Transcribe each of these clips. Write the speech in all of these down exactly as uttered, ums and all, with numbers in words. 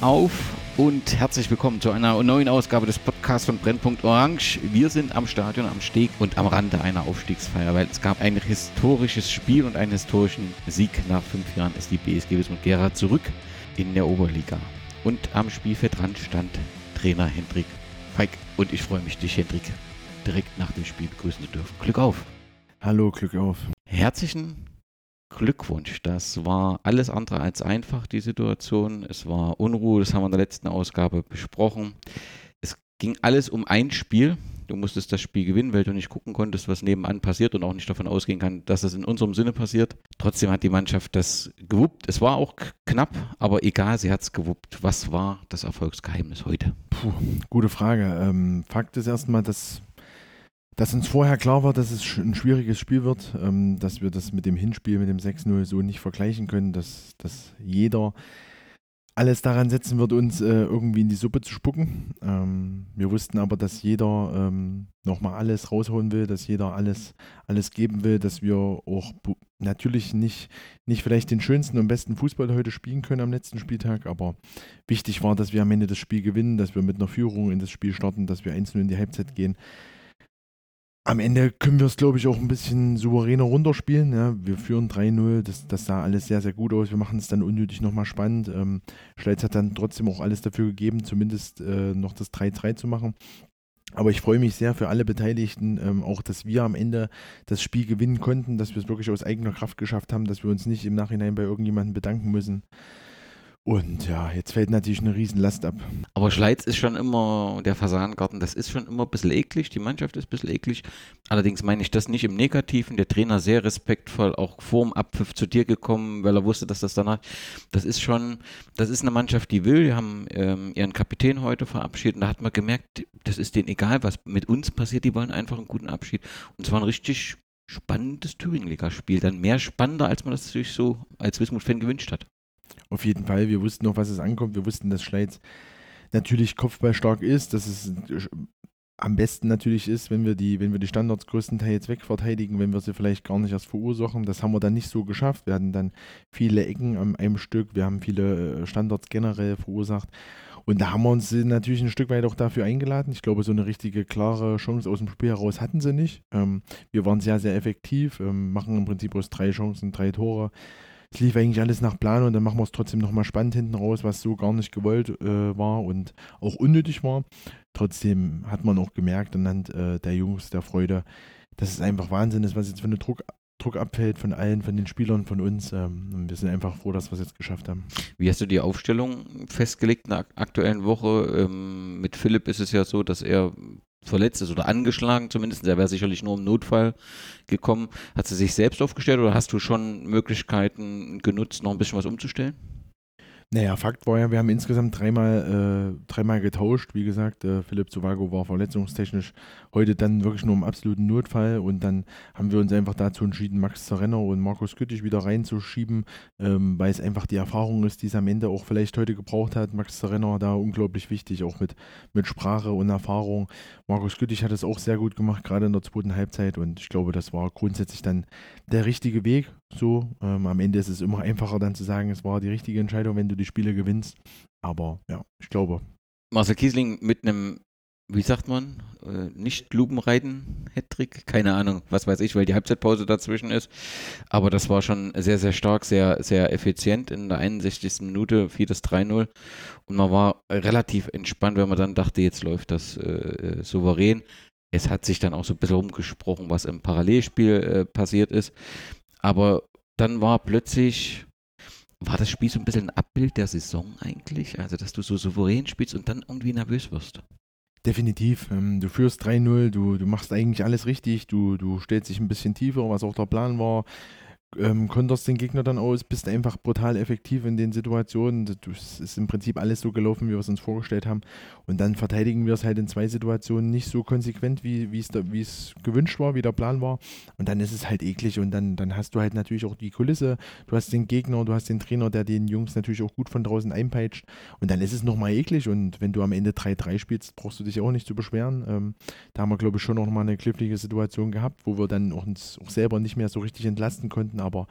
auf und herzlich willkommen zu einer neuen Ausgabe des Podcasts von Brennpunkt Orange. Wir sind am Stadion, am Steg und am Rande einer Aufstiegsfeier, weil es gab ein historisches Spiel und einen historischen Sieg. Nach fünf Jahren ist die B S G Wismut Gera zurück in der Oberliga. Und am Spielfeldrand stand Trainer Hendrik Feig. Und ich freue mich, dich, Hendrik, direkt nach dem Spiel begrüßen zu dürfen. Glück auf! Hallo, Glück auf! Herzlichen Glückwunsch, das war alles andere als einfach, die Situation. Es war Unruhe, das haben wir in der letzten Ausgabe besprochen. Es ging alles um ein Spiel. Du musstest das Spiel gewinnen, weil du nicht gucken konntest, was nebenan passiert und auch nicht davon ausgehen kann, dass es in unserem Sinne passiert. Trotzdem hat die Mannschaft das gewuppt. Es war auch knapp, aber egal, sie hat es gewuppt. Was war das Erfolgsgeheimnis heute? Puh, gute Frage. Ähm, Fakt ist erstmal, dass dass uns vorher klar war, dass es ein schwieriges Spiel wird, ähm, dass wir das mit dem Hinspiel, mit dem sechs null so nicht vergleichen können, dass, dass jeder alles daran setzen wird, uns äh, irgendwie in die Suppe zu spucken. Ähm, wir wussten aber, dass jeder ähm, nochmal alles rausholen will, dass jeder alles, alles geben will, dass wir auch bu- natürlich nicht, nicht vielleicht den schönsten und besten Fußball heute spielen können am letzten Spieltag, aber wichtig war, dass wir am Ende das Spiel gewinnen, dass wir mit einer Führung in das Spiel starten, dass wir eins null in die Halbzeit gehen. Am Ende können wir es, glaube ich, auch ein bisschen souveräner runterspielen. Ja. Wir führen drei null, das, das sah alles sehr, sehr gut aus. Wir machen es dann unnötig nochmal spannend. Ähm, Schleitz hat dann trotzdem auch alles dafür gegeben, zumindest äh, noch das drei drei zu machen. Aber ich freue mich sehr für alle Beteiligten, ähm, auch dass wir am Ende das Spiel gewinnen konnten, dass wir es wirklich aus eigener Kraft geschafft haben, dass wir uns nicht im Nachhinein bei irgendjemandem bedanken müssen. Und ja, jetzt fällt natürlich eine Riesenlast ab. Aber Schleiz ist schon immer, der Fasanengarten, das ist schon immer ein bisschen eklig, die Mannschaft ist ein bisschen eklig. Allerdings meine ich das nicht im Negativen, der Trainer sehr respektvoll, auch vorm Abpfiff zu dir gekommen, weil er wusste, dass das danach, das ist schon, das ist eine Mannschaft, die will, die haben ähm, ihren Kapitän heute verabschiedet und da hat man gemerkt, das ist denen egal, was mit uns passiert, die wollen einfach einen guten Abschied. Und es war ein richtig spannendes Thüringen-Liga-Spiel, dann mehr spannender, als man das sich so als Wismut-Fan gewünscht hat. Auf jeden Fall, wir wussten noch, was es ankommt. Wir wussten, dass Schleiz natürlich kopfballstark ist, dass es am besten natürlich ist, wenn wir die, wenn wir die Standards größtenteils wegverteidigen, wenn wir sie vielleicht gar nicht erst verursachen. Das haben wir dann nicht so geschafft. Wir hatten dann viele Ecken an einem Stück, wir haben viele Standards generell verursacht. Und da haben wir uns natürlich ein Stück weit auch dafür eingeladen. Ich glaube, so eine richtige, klare Chance aus dem Spiel heraus hatten sie nicht. Ähm, wir waren sehr, sehr effektiv, ähm, machen im Prinzip aus drei Chancen drei Tore. Es lief eigentlich alles nach Plan und dann machen wir es trotzdem nochmal spannend hinten raus, was so gar nicht gewollt äh, war und auch unnötig war. Trotzdem hat man auch gemerkt anhand äh, der Jungs, der Freude, dass es einfach Wahnsinn ist, was jetzt für eine Druck, Druck abfällt von allen, von den Spielern, von uns. Ähm, und wir sind einfach froh, dass wir es jetzt geschafft haben. Wie hast du die Aufstellung festgelegt in der aktuellen Woche? Ähm, mit Philipp ist es ja so, dass er verletzt ist oder angeschlagen zumindest. Er wäre sicherlich nur im Notfall gekommen. Hat sie sich selbst aufgestellt oder hast du schon Möglichkeiten genutzt, noch ein bisschen was umzustellen? Naja, Fakt war ja, wir haben insgesamt dreimal, äh, dreimal getauscht. Wie gesagt, äh, Philipp Sovago war verletzungstechnisch heute dann wirklich nur im absoluten Notfall und dann haben wir uns einfach dazu entschieden, Max Zerrenner und Markus Güttich wieder reinzuschieben, ähm, weil es einfach die Erfahrung ist, die es am Ende auch vielleicht heute gebraucht hat. Max Zerrenner da unglaublich wichtig, auch mit, mit Sprache und Erfahrung. Markus Güttich hat es auch sehr gut gemacht, gerade in der zweiten Halbzeit und ich glaube, das war grundsätzlich dann der richtige Weg. So, ähm, am Ende ist es immer einfacher dann zu sagen, es war die richtige Entscheidung, wenn du die Spiele gewinnst. Aber ja, ich glaube. Marcel Kiesling mit einem, wie sagt man, äh, nicht Lupenreiten-Hattrick, keine Ahnung, was weiß ich, weil die Halbzeitpause dazwischen ist. Aber das war schon sehr, sehr stark, sehr, sehr effizient. In der einundsechzigsten Minute fiel das drei null und man war relativ entspannt, wenn man dann dachte, jetzt läuft das äh, souverän. Es hat sich dann auch so ein bisschen rumgesprochen, was im Parallelspiel äh, passiert ist. Aber dann war plötzlich, war das Spiel so ein bisschen ein Abbild der Saison eigentlich? Also, dass du so souverän spielst und dann irgendwie nervös wirst. Definitiv. Ähm, du führst drei null, du, du machst eigentlich alles richtig, du, du stellst dich ein bisschen tiefer, was auch der Plan war. Ähm, konterst den Gegner dann aus, bist einfach brutal effektiv in den Situationen. Es ist im Prinzip alles so gelaufen, wie wir es uns vorgestellt haben. Und dann verteidigen wir es halt in zwei Situationen nicht so konsequent, wie wie es da, wie es gewünscht war, wie der Plan war. Und dann ist es halt eklig und dann, dann hast du halt natürlich auch die Kulisse. Du hast den Gegner, du hast den Trainer, der den Jungs natürlich auch gut von draußen einpeitscht. Und dann ist es nochmal eklig. Und wenn du am Ende drei drei spielst, brauchst du dich auch nicht zu beschweren. Ähm, da haben wir, glaube ich, schon noch mal eine knifflige Situation gehabt, wo wir dann auch uns auch selber nicht mehr so richtig entlasten konnten. Aber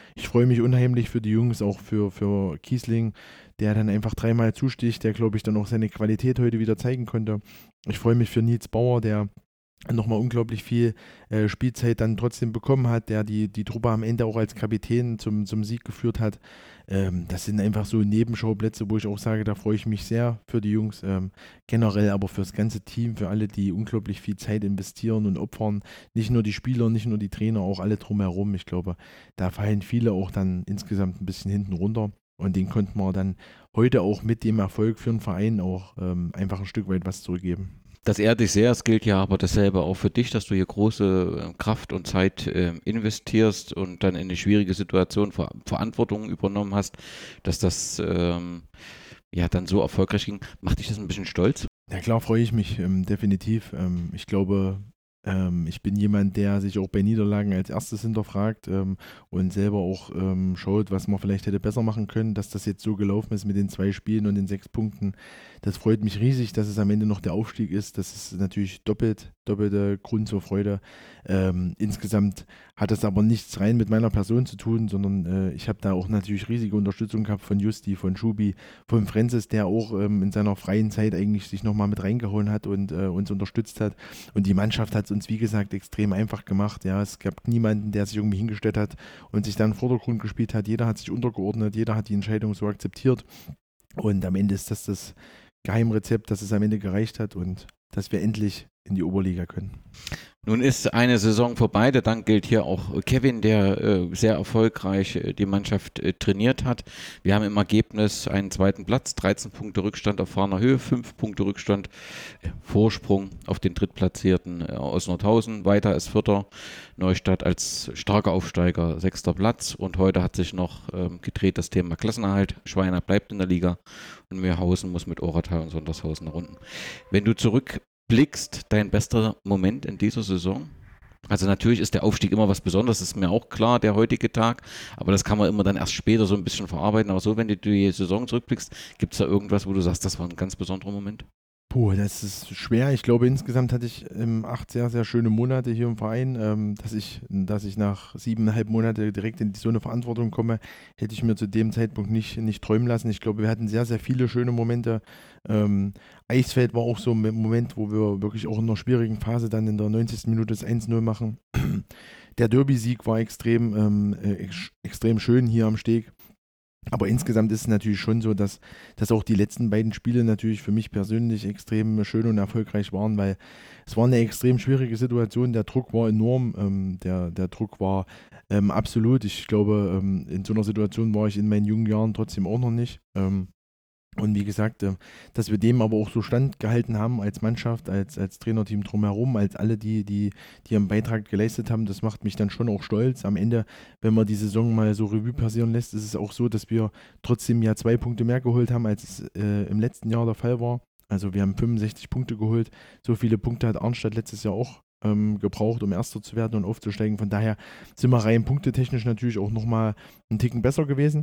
ich freue mich unheimlich für die Jungs, auch für, für Kiesling, der dann einfach dreimal zusticht, der, glaube ich, dann auch seine Qualität heute wieder zeigen konnte. Ich freue mich für Nils Bauer, der nochmal unglaublich viel äh, Spielzeit dann trotzdem bekommen hat, der die, die Truppe am Ende auch als Kapitän zum, zum Sieg geführt hat. Ähm, das sind einfach so Nebenschauplätze, wo ich auch sage, da freue ich mich sehr für die Jungs, ähm, generell aber für das ganze Team, für alle, die unglaublich viel Zeit investieren und opfern. Nicht nur die Spieler, nicht nur die Trainer, auch alle drumherum. Ich glaube, da fallen viele auch dann insgesamt ein bisschen hinten runter. Und den konnten wir dann heute auch mit dem Erfolg für den Verein auch ähm, einfach ein Stück weit was zurückgeben. Das ehrt dich sehr, es gilt ja aber dasselbe auch für dich, dass du hier große Kraft und Zeit äh, investierst und dann in eine schwierige Situation Ver- Verantwortung übernommen hast, dass das ähm, ja dann so erfolgreich ging. Macht dich das ein bisschen stolz? Ja klar, freue ich mich, ähm, definitiv. Ähm, ich glaube, ähm, ich bin jemand, der sich auch bei Niederlagen als erstes hinterfragt ähm, und selber auch ähm, schaut, was man vielleicht hätte besser machen können, dass das jetzt so gelaufen ist mit den zwei Spielen und den sechs Punkten. Das freut mich riesig, dass es am Ende noch der Aufstieg ist. Das ist natürlich doppelt, doppelter Grund zur Freude. Ähm, insgesamt hat das aber nichts rein mit meiner Person zu tun, sondern äh, ich habe da auch natürlich riesige Unterstützung gehabt von Justi, von Schubi, von Francis, der auch ähm, in seiner freien Zeit eigentlich sich nochmal mit reingehauen hat und äh, uns unterstützt hat. Und die Mannschaft hat es uns, wie gesagt, extrem einfach gemacht. Ja, es gab niemanden, der sich irgendwie hingestellt hat und sich dann im Vordergrund gespielt hat. Jeder hat sich untergeordnet, jeder hat die Entscheidung so akzeptiert. Und am Ende ist das das Geheimrezept, dass es am Ende gereicht hat und dass wir endlich in die Oberliga können. Nun ist eine Saison vorbei, der Dank gilt hier auch Kevin, der äh, sehr erfolgreich äh, die Mannschaft äh, trainiert hat. Wir haben im Ergebnis einen zweiten Platz, dreizehn Punkte Rückstand auf Fahner Höhe, fünf Punkte Rückstand, äh, Vorsprung auf den Drittplatzierten äh, aus Nordhausen. Weiter ist Vierter, Neustadt als starker Aufsteiger, sechster Platz. Und heute hat sich noch ähm, gedreht das Thema Klassenerhalt. Schweiner bleibt in der Liga und Meerhausen muss mit Oratal und Sondershausen runden. Wenn du zurück blickst, dein bester Moment in dieser Saison? Also natürlich ist der Aufstieg immer was Besonderes, das ist mir auch klar, der heutige Tag, aber das kann man immer dann erst später so ein bisschen verarbeiten. Aber so, wenn du die Saison zurückblickst, gibt es da irgendwas, wo du sagst, das war ein ganz besonderer Moment? Puh, das ist schwer. Ich glaube, insgesamt hatte ich ähm, acht sehr, sehr schöne Monate hier im Verein. Ähm, dass ich, dass ich nach siebeneinhalb Monate direkt in so eine Verantwortung komme, hätte ich mir zu dem Zeitpunkt nicht, nicht träumen lassen. Ich glaube, wir hatten sehr, sehr viele schöne Momente. Ähm, Eisfeld war auch so ein Moment, wo wir wirklich auch in einer schwierigen Phase dann in der neunzigsten Minute das eins null machen. Der Derby-Sieg war extrem, ähm, ex- extrem schön hier am Steg. Aber insgesamt ist es natürlich schon so, dass, dass auch die letzten beiden Spiele natürlich für mich persönlich extrem schön und erfolgreich waren, weil es war eine extrem schwierige Situation. Der Druck war enorm, ähm, der, der Druck war ähm, absolut. Ich glaube, ähm, in so einer Situation war ich in meinen jungen Jahren trotzdem auch noch nicht. Ähm, Und wie gesagt, äh, dass wir dem aber auch so standgehalten haben als Mannschaft, als, als Trainerteam drumherum, als alle, die, die, die ihren Beitrag geleistet haben, das macht mich dann schon auch stolz. Am Ende, wenn man die Saison mal so Revue passieren lässt, ist es auch so, dass wir trotzdem ja zwei Punkte mehr geholt haben, als es äh, im letzten Jahr der Fall war. Also wir haben fünfundsechzig Punkte geholt. So viele Punkte hat Arnstadt letztes Jahr auch ähm, gebraucht, um Erster zu werden und aufzusteigen. Von daher sind wir rein punktetechnisch natürlich auch nochmal einen Ticken besser gewesen.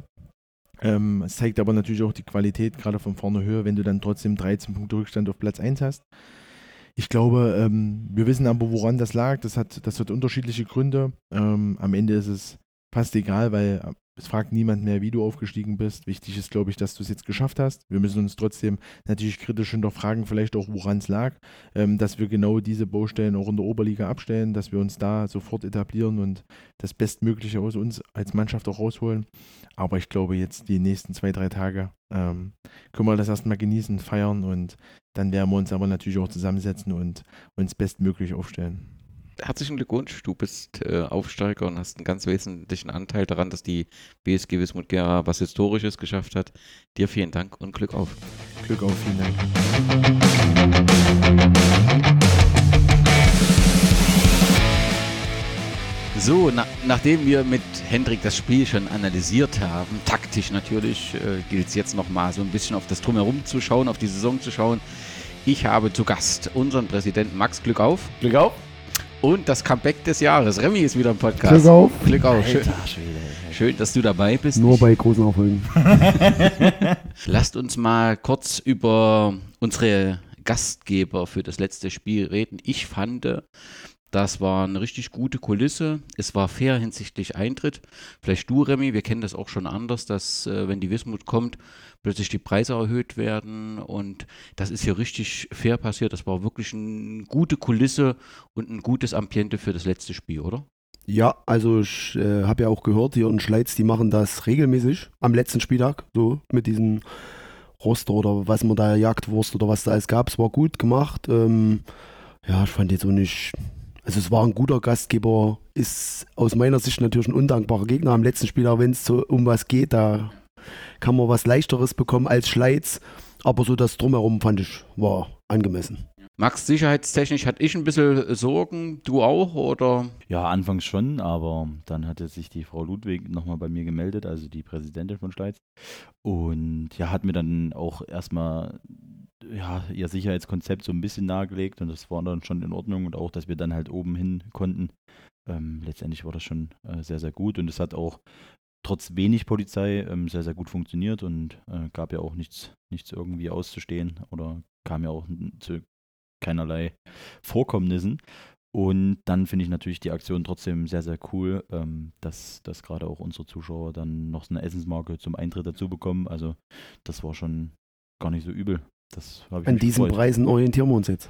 Ähm, es zeigt aber natürlich auch die Qualität, gerade von vorne höher, wenn du dann trotzdem dreizehn Punkte Rückstand auf Platz eins hast. Ich glaube, ähm, wir wissen aber, woran das lag. Das hat, das hat unterschiedliche Gründe. Ähm, am Ende ist es fast egal, weil es fragt niemand mehr, wie du aufgestiegen bist. Wichtig ist, glaube ich, dass du es jetzt geschafft hast. Wir müssen uns trotzdem natürlich kritisch hinterfragen, vielleicht auch, woran es lag, ähm, dass wir genau diese Baustellen auch in der Oberliga abstellen, dass wir uns da sofort etablieren und das Bestmögliche aus uns als Mannschaft auch rausholen. Aber ich glaube, jetzt die nächsten zwei, drei Tage ähm, können wir das erstmal genießen, feiern und dann werden wir uns aber natürlich auch zusammensetzen und uns bestmöglich aufstellen. Herzlichen Glückwunsch, du bist äh, Aufsteiger und hast einen ganz wesentlichen Anteil daran, dass die B S G Wismut Gera was Historisches geschafft hat. Dir vielen Dank und Glück auf. Glück auf, vielen Dank. So, na, nachdem wir mit Hendrik das Spiel schon analysiert haben, taktisch natürlich, äh, gilt es jetzt nochmal so ein bisschen auf das Drumherum zu schauen, auf die Saison zu schauen. Ich habe zu Gast unseren Präsidenten Max. Glück auf. Glück auf. Und das Comeback des Jahres. Remy ist wieder im Podcast. Glück auf. Glück auf. Schön, Alter, Schwede. schön, dass du dabei bist. Nur bei großen Erfolgen. Lasst uns mal kurz über unsere Gastgeber für das letzte Spiel reden. Ich fand, Das war eine richtig gute Kulisse. Es war fair hinsichtlich Eintritt. Vielleicht du, Remy, wir kennen das auch schon anders, dass äh, wenn die Wismut kommt, plötzlich die Preise erhöht werden. Und das ist hier richtig fair passiert. Das war wirklich eine gute Kulisse und ein gutes Ambiente für das letzte Spiel, oder? Ja, also ich äh, habe ja auch gehört, hier in Schleiz, die machen das regelmäßig am letzten Spieltag, so mit diesem Roster oder was man da, Jagdwurst oder was da alles gab. Es war gut gemacht. Ähm, ja, ich fand jetzt auch nicht, also es war ein guter Gastgeber, ist aus meiner Sicht natürlich ein undankbarer Gegner am letzten Spieltag, wenn es so um was geht, da kann man was Leichteres bekommen als Schleiz, aber so das Drumherum fand ich, war angemessen. Max, sicherheitstechnisch hatte ich ein bisschen Sorgen, du auch, oder? Ja, anfangs schon, aber dann hatte sich die Frau Ludwig nochmal bei mir gemeldet, also die Präsidentin von Schleiz. Und ja, hat mir dann auch erstmal ja, ihr Sicherheitskonzept so ein bisschen nahegelegt und das war dann schon in Ordnung und auch, dass wir dann halt oben hin konnten. Ähm, letztendlich war das schon äh, sehr, sehr gut und es hat auch trotz wenig Polizei ähm, sehr, sehr gut funktioniert und äh, gab ja auch nichts, nichts irgendwie auszustehen oder kam ja auch zu keinerlei Vorkommnissen. Und dann finde ich natürlich die Aktion trotzdem sehr, sehr cool, ähm, dass, dass gerade auch unsere Zuschauer dann noch so eine Essensmarke zum Eintritt dazu bekommen. Also das war schon gar nicht so übel. Das habe ich An mich diesen gefreut. Preisen orientieren wir uns jetzt.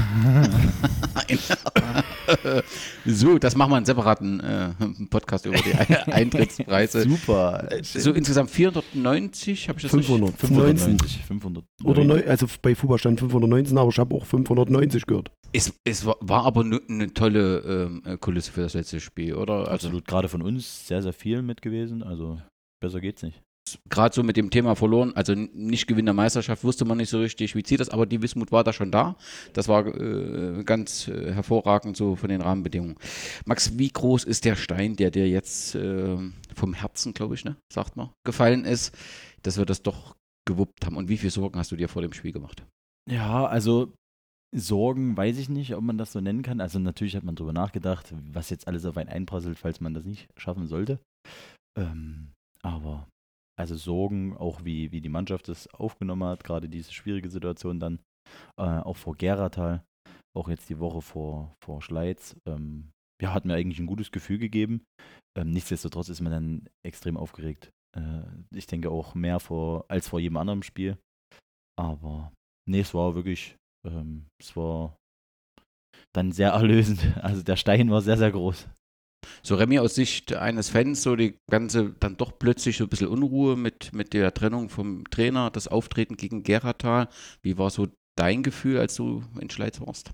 So, das machen wir einen separaten äh, Podcast über die Eintrittspreise. Super. So insgesamt vierhundertneunzig, habe ich das fünfhundert. fünfhundertneunzig. fünfhundert. Oder neu, also bei Fußball stand fünfhundertneunzehn, aber ich habe auch fünfhundertneunzig gehört. Es, es war, war aber eine ne tolle ähm, Kulisse für das letzte Spiel, oder? Also Absolut, gerade von uns sehr, sehr viel mit gewesen. Also besser geht's nicht. gerade so mit dem Thema verloren, also nicht Gewinn der Meisterschaft, wusste man nicht so richtig, wie zieht das, aber die Wismut war da schon da. Das war äh, ganz äh, hervorragend so von den Rahmenbedingungen. Max, wie groß ist der Stein, der dir jetzt äh, vom Herzen, glaube ich, ne, sagt man, gefallen ist, dass wir das doch gewuppt haben? Und wie viele Sorgen hast du dir vor dem Spiel gemacht? Ja, also Sorgen weiß ich nicht, ob man das so nennen kann. Also natürlich hat man drüber nachgedacht, was jetzt alles auf einen einprasselt, falls man das nicht schaffen sollte. Ähm, aber also Sorgen, auch wie, wie die Mannschaft das aufgenommen hat, gerade diese schwierige Situation dann, äh, auch vor Geratal, auch jetzt die Woche vor, vor Schleiz, ähm, ja, hat mir eigentlich ein gutes Gefühl gegeben. Ähm, nichtsdestotrotz ist man dann extrem aufgeregt. Äh, ich denke auch mehr vor, als vor jedem anderen Spiel. Aber nee, es war wirklich, ähm, es war dann sehr erlösend. Also der Stein war sehr, sehr groß. So Remy, aus Sicht eines Fans, so die ganze, dann doch plötzlich so ein bisschen Unruhe mit, mit der Trennung vom Trainer, das Auftreten gegen Geratal. Wie war so dein Gefühl, als du in Schleiz warst?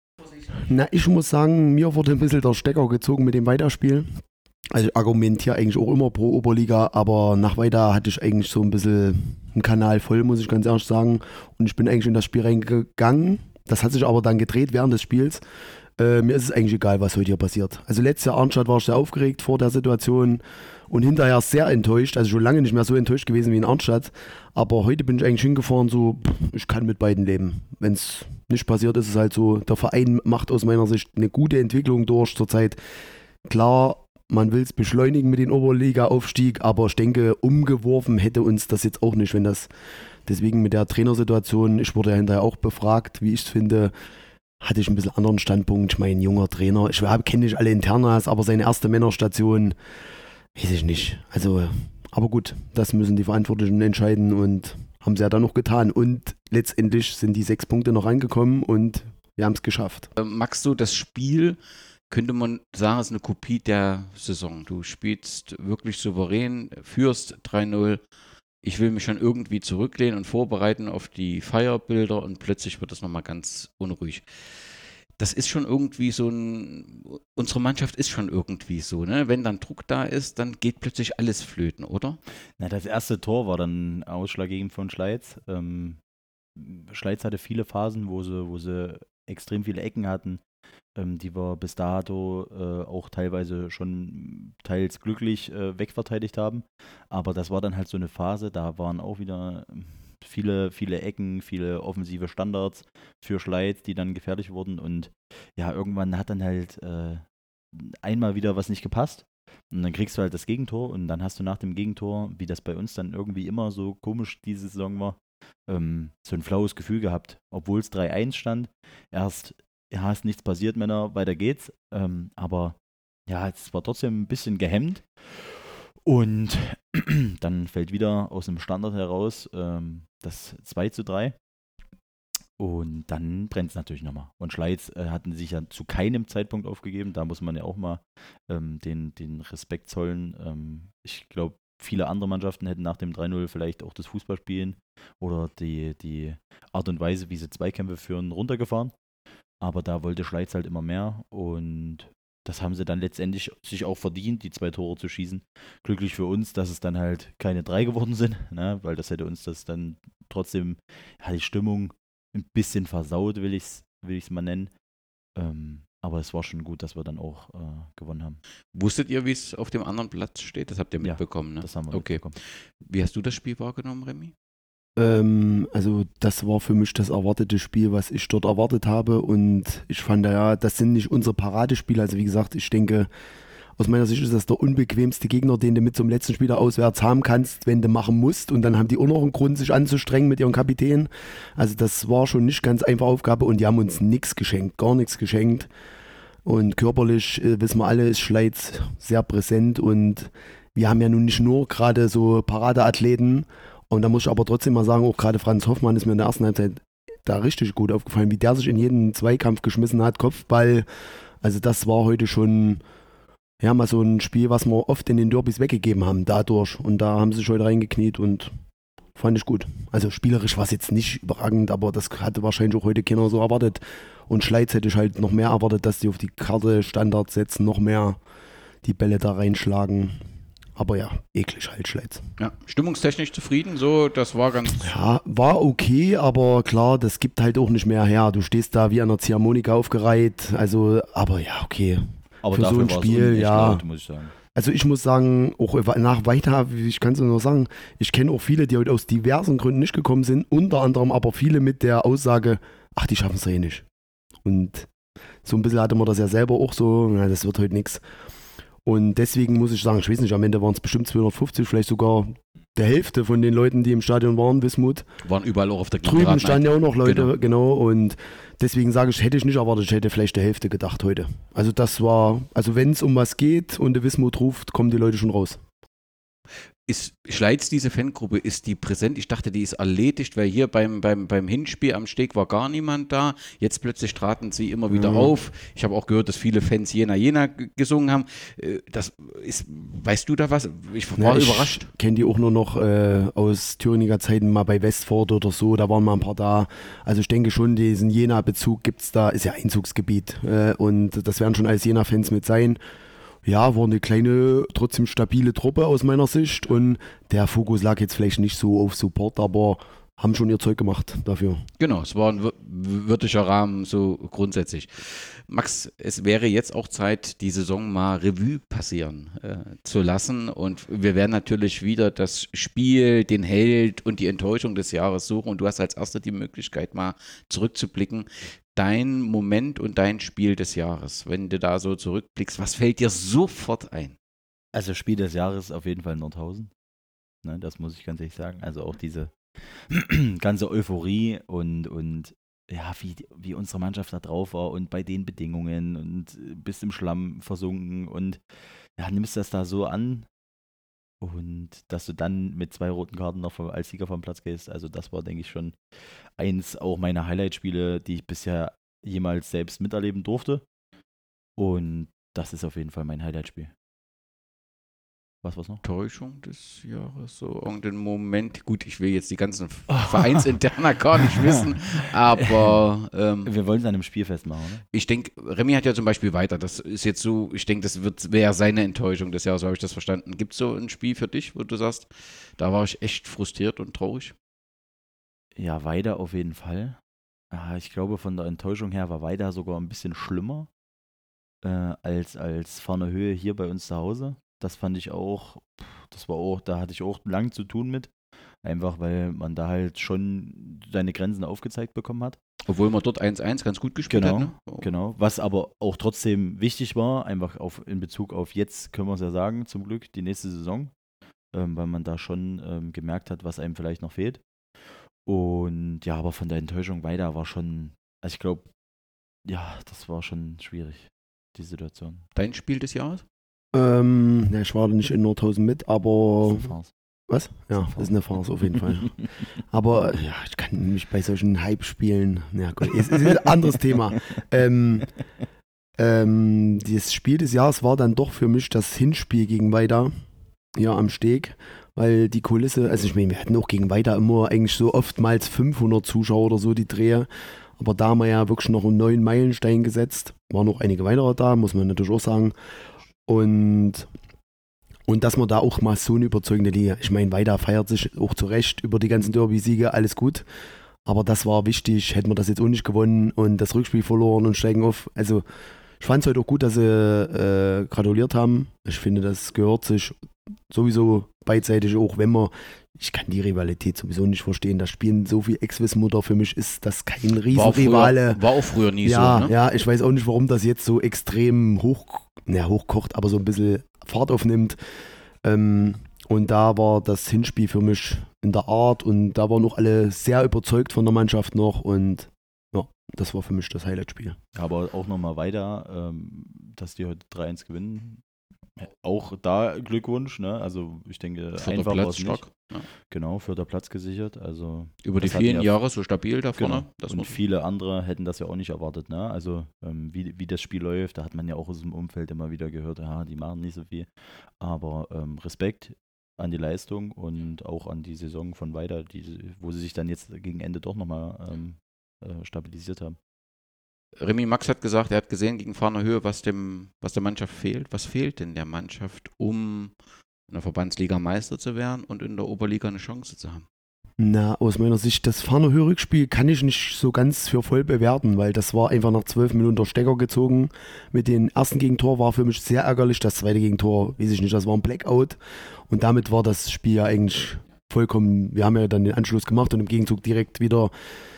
Na, ich muss sagen, mir wurde ein bisschen der Stecker gezogen mit dem Weiterspiel. Also ich argumentiere eigentlich auch immer pro Oberliga, aber nach Weida hatte ich eigentlich so ein bisschen einen Kanal voll, muss ich ganz ehrlich sagen. Und ich bin eigentlich in das Spiel reingegangen. Das hat sich aber dann gedreht während des Spiels. Äh, mir ist es eigentlich egal, was heute hier passiert. Also letztes Jahr Arnstadt war ich sehr aufgeregt vor der Situation und hinterher sehr enttäuscht. Also schon lange nicht mehr so enttäuscht gewesen wie in Arnstadt. Aber heute bin ich eigentlich hingefahren, so, ich kann mit beiden leben. Wenn es nicht passiert, ist es halt so, der Verein macht aus meiner Sicht eine gute Entwicklung durch zurzeit. Klar, man will es beschleunigen mit dem Oberliga-Aufstieg, aber ich denke, umgeworfen hätte uns das jetzt auch nicht, wenn das, deswegen mit der Trainersituation, ich wurde ja hinterher auch befragt, wie ich es finde, hatte ich ein bisschen anderen Standpunkt. Ich meine, junger Trainer, ich kenne nicht alle Internas, aber seine erste Männerstation, weiß ich nicht. Also, aber gut, das müssen die Verantwortlichen entscheiden und haben sie ja dann noch getan. Und letztendlich sind die sechs Punkte noch angekommen und wir haben es geschafft. Max, du das Spiel, könnte man sagen, ist eine Kopie der Saison. Du spielst wirklich souverän, führst drei null. Ich will mich schon irgendwie zurücklehnen und vorbereiten auf die Feierbilder und plötzlich wird das nochmal ganz unruhig. Das ist schon irgendwie so ein, unsere Mannschaft ist schon irgendwie so, ne? Wenn dann Druck da ist, dann geht plötzlich alles flöten, oder? Na, das erste Tor war dann ausschlaggebend von Schleiz. Ähm, Schleiz hatte viele Phasen, wo sie, wo sie extrem viele Ecken hatten, ähm, die wir bis dato äh, auch teilweise schon teils glücklich äh, wegverteidigt haben. Aber das war dann halt so eine Phase, da waren auch wieder viele, viele Ecken, viele offensive Standards für Schleiz, die dann gefährlich wurden. Und ja, irgendwann hat dann halt äh, einmal wieder was nicht gepasst. Und dann kriegst du halt das Gegentor und dann hast du nach dem Gegentor, wie das bei uns dann irgendwie immer so komisch diese Saison war, ähm, so ein flaues Gefühl gehabt. Obwohl es drei eins stand, erst ja, ist nichts passiert, Männer, weiter geht's. Ähm, aber ja, es war trotzdem ein bisschen gehemmt. Und dann fällt wieder aus dem Standard heraus ähm, das zwei zu drei. Und dann brennt es natürlich nochmal. Und Schleiz äh, hatten sich ja zu keinem Zeitpunkt aufgegeben. Da muss man ja auch mal ähm, den, den Respekt zollen. Ähm, ich glaube, viele andere Mannschaften hätten nach dem drei null vielleicht auch das Fußballspielen oder die, die Art und Weise, wie sie Zweikämpfe führen, runtergefahren. Aber da wollte Schleiz halt immer mehr. Und das haben sie dann letztendlich sich auch verdient, die zwei Tore zu schießen. Glücklich für uns, dass es dann halt keine drei geworden sind, ne? Weil das hätte uns das dann trotzdem, ja, die Stimmung ein bisschen versaut, will ich es will ich's mal nennen. Ähm, aber es war schon gut, dass wir dann auch äh, gewonnen haben. Wusstet ihr, wie es auf dem anderen Platz steht? Das habt ihr Ja, mitbekommen, ne? Das haben wir Okay. mitbekommen. Wie hast du das Spiel wahrgenommen, Remy? Ähm, also das war für mich das erwartete Spiel, was ich dort erwartet habe und ich fand ja, das sind nicht unsere Paradespiele, also wie gesagt, ich denke, aus meiner Sicht ist das der unbequemste Gegner, den du mit so einem letzten Spieler auswärts haben kannst, wenn du machen musst und dann haben die auch noch einen Grund, sich anzustrengen mit ihrem Kapitän. Also das war schon nicht ganz einfache Aufgabe und die haben uns nichts geschenkt, gar nichts geschenkt und körperlich, äh, wissen wir alle, ist Schleiz sehr präsent und wir haben ja nun nicht nur gerade so Paradeathleten. Und da muss ich aber trotzdem mal sagen, auch gerade Franz Hoffmann ist mir in der ersten Halbzeit da richtig gut aufgefallen, wie der sich in jeden Zweikampf geschmissen hat, Kopfball. Also das war heute schon ja mal so ein Spiel, was wir oft in den Derbys weggegeben haben dadurch. Und da haben sie sich heute reingekniet und fand ich gut. Also spielerisch war es jetzt nicht überragend, aber das hatte wahrscheinlich auch heute keiner so erwartet. Und Schleiz hätte ich halt noch mehr erwartet, dass die auf die Karte Standards setzen, noch mehr die Bälle da reinschlagen. Aber ja, eklig halt Schleiz. Ja, stimmungstechnisch zufrieden, so, das war ganz... Ja, war okay, aber klar, das gibt halt auch nicht mehr her. Du stehst da wie an einer Ziehharmonika aufgereiht, also, aber ja, okay. Aber Für so dafür ein war es Spiel, echt ja. laut, muss ich sagen. Also ich muss sagen, auch nach weiter, ich kann es nur sagen, ich kenne auch viele, die heute aus diversen Gründen nicht gekommen sind, unter anderem aber viele mit der Aussage, ach, die schaffen es eh nicht. Und so ein bisschen hatte man das ja selber auch so, na, das wird heute nichts. Und deswegen muss ich sagen, ich weiß nicht, am Ende waren es bestimmt zweihundertfünfzig, vielleicht sogar der Hälfte von den Leuten, die im Stadion waren, Wismut. Waren überall auch auf der Drüben Geraden standen ja auch noch Leute, Genau. genau. Und deswegen sage ich, hätte ich nicht erwartet, ich hätte vielleicht der Hälfte gedacht heute. Also das war, also wenn es um was geht und der Wismut ruft, kommen die Leute schon raus. Ist Schleiz, diese Fangruppe, ist die präsent? Ich dachte, die ist erledigt, weil hier beim, beim, beim Hinspiel am Steg war gar niemand da. Jetzt plötzlich traten sie immer wieder Mhm. auf. Ich habe auch gehört, dass viele Fans Jena Jena g- gesungen haben. Äh, Das ist, weißt du da was? Ich war Ja, ich überrascht. kenne die auch nur noch äh, aus Thüringer Zeiten mal bei Westford oder so, da waren mal ein paar da. Also ich denke schon, diesen Jena-Bezug gibt es da, ist ja Einzugsgebiet. Äh, und das werden schon als Jena-Fans mit sein. Ja, war eine kleine, trotzdem stabile Truppe aus meiner Sicht und der Fokus lag jetzt vielleicht nicht so auf Support, aber haben schon ihr Zeug gemacht dafür. Genau, es war ein wir- wirklicher Rahmen, so grundsätzlich. Max, es wäre jetzt auch Zeit, die Saison mal Revue passieren äh, zu lassen. Und wir werden natürlich wieder das Spiel, den Held und die Enttäuschung des Jahres suchen. Und du hast als Erster die Möglichkeit, mal zurückzublicken. Dein Moment und dein Spiel des Jahres, wenn du da so zurückblickst, was fällt dir sofort ein? Also Spiel des Jahres auf jeden Fall Nordhausen. Ne, das muss ich ganz ehrlich sagen. Also auch diese ganze Euphorie und, und ja, wie, wie unsere Mannschaft da drauf war und bei den Bedingungen und bis im Schlamm versunken und ja, nimmst das da so an und dass du dann mit zwei roten Karten noch vom, als Sieger vom Platz gehst. Also das war, denke ich, schon eins auch meiner Highlight-Spiele, die ich bisher jemals selbst miterleben durfte. Und das ist auf jeden Fall mein Highlight-Spiel. Was war's noch? Enttäuschung des Jahres, so irgendein Moment. Gut, ich will jetzt die ganzen Vereinsinterner gar nicht wissen, aber ähm, Wir wollen es an einem Spiel festmachen, oder? ich denke, Remy hat ja zum Beispiel weiter, das ist jetzt so, ich denke, das wird wäre seine Enttäuschung des Jahres, so habe ich das verstanden. Gibt es so ein Spiel für dich, wo du sagst, da war ich echt frustriert und traurig? Ja, Weida auf jeden Fall. Ah, ich glaube, von der Enttäuschung her war Weida sogar ein bisschen schlimmer äh, als, als Fahne Höhe hier bei uns zu Hause. Das fand ich auch, pff, das war auch, da hatte ich auch lang zu tun mit. Einfach, weil man da halt schon seine Grenzen aufgezeigt bekommen hat. Obwohl man dort eins eins ganz gut gespielt Genau, hat, ne? genau. Was aber auch trotzdem wichtig war, einfach auf, in Bezug auf jetzt, können wir es ja sagen, zum Glück, die nächste Saison, ähm, weil man da schon ähm, gemerkt hat, was einem vielleicht noch fehlt. Und ja, aber von der Enttäuschung weiter war schon, also ich glaube, ja, das war schon schwierig, die Situation. Dein Spiel des Jahres? Ähm, ja, ich war nicht in Nordhausen mit, aber... Das ist eine Farce. Was? Ja, ist eine Farce auf jeden Fall. Aber ja, ich kann mich bei solchen Hype-Spielen... Ja gut, es ist ein anderes Thema. Ähm, ähm, das Spiel des Jahres war dann doch für mich das Hinspiel gegen Weida, ja, am Steg, weil die Kulisse, also ich meine, wir hatten auch gegen Weida immer eigentlich so oftmals fünfhundert Zuschauer oder so, die Drehe, aber da haben wir ja wirklich noch einen neuen Meilenstein gesetzt, waren noch einige weitere da, muss man natürlich auch sagen, und, und dass man da auch mal so eine überzeugende Liga, ich meine, Weida feiert sich auch zu Recht über die ganzen Derby-Siege, alles gut, aber das war wichtig, hätten wir das jetzt auch nicht gewonnen und das Rückspiel verloren und steigen auf, also ich fand es heute auch gut, dass sie äh, gratuliert haben. Ich finde, das gehört sich sowieso beidseitig, auch wenn man, ich kann die Rivalität sowieso nicht verstehen, da spielen so viel Ex-Wismutter, für mich ist das kein Riesenrivale. War, früher, war auch früher nie ja, so, ne? Ja, ich weiß auch nicht, warum das jetzt so extrem hoch, na, hochkocht, aber so ein bisschen Fahrt aufnimmt. Ähm, und da war das Hinspiel für mich in der Art und da waren auch alle sehr überzeugt von der Mannschaft noch und ja, das war für mich das Highlight-Spiel. Aber auch nochmal weiter, ähm, dass die heute drei eins gewinnen. Auch da Glückwunsch, ne? Also ich denke, Vierter einfach war Platz es nicht. stark. Ja. Genau, vierter Platz gesichert. Also Über die das hatten vielen ja- Jahre so stabil da vorne. Genau. Das und muss- viele andere hätten das ja auch nicht erwartet, ne? Also ähm, wie, wie das Spiel läuft, da hat man ja auch aus dem Umfeld immer wieder gehört, ja, die machen nicht so viel. Aber ähm, Respekt an die Leistung und auch an die Saison von Weida, die, wo sie sich dann jetzt gegen Ende doch nochmal ähm, äh, stabilisiert haben. Remy Max hat gesagt, er hat gesehen gegen Fahner Höhe, was dem, was der Mannschaft fehlt. Was fehlt denn der Mannschaft, um in der Verbandsliga Meister zu werden und in der Oberliga eine Chance zu haben? Na, aus meiner Sicht, das Fahner Höhe-Rückspiel kann ich nicht so ganz für voll bewerten, weil das war einfach nach zwölf Minuten der Stecker gezogen. Mit dem ersten Gegentor war für mich sehr ärgerlich, das zweite Gegentor, weiß ich nicht, das war ein Blackout und damit war das Spiel ja eigentlich vollkommen, wir haben ja dann den Anschluss gemacht und im Gegenzug direkt wieder,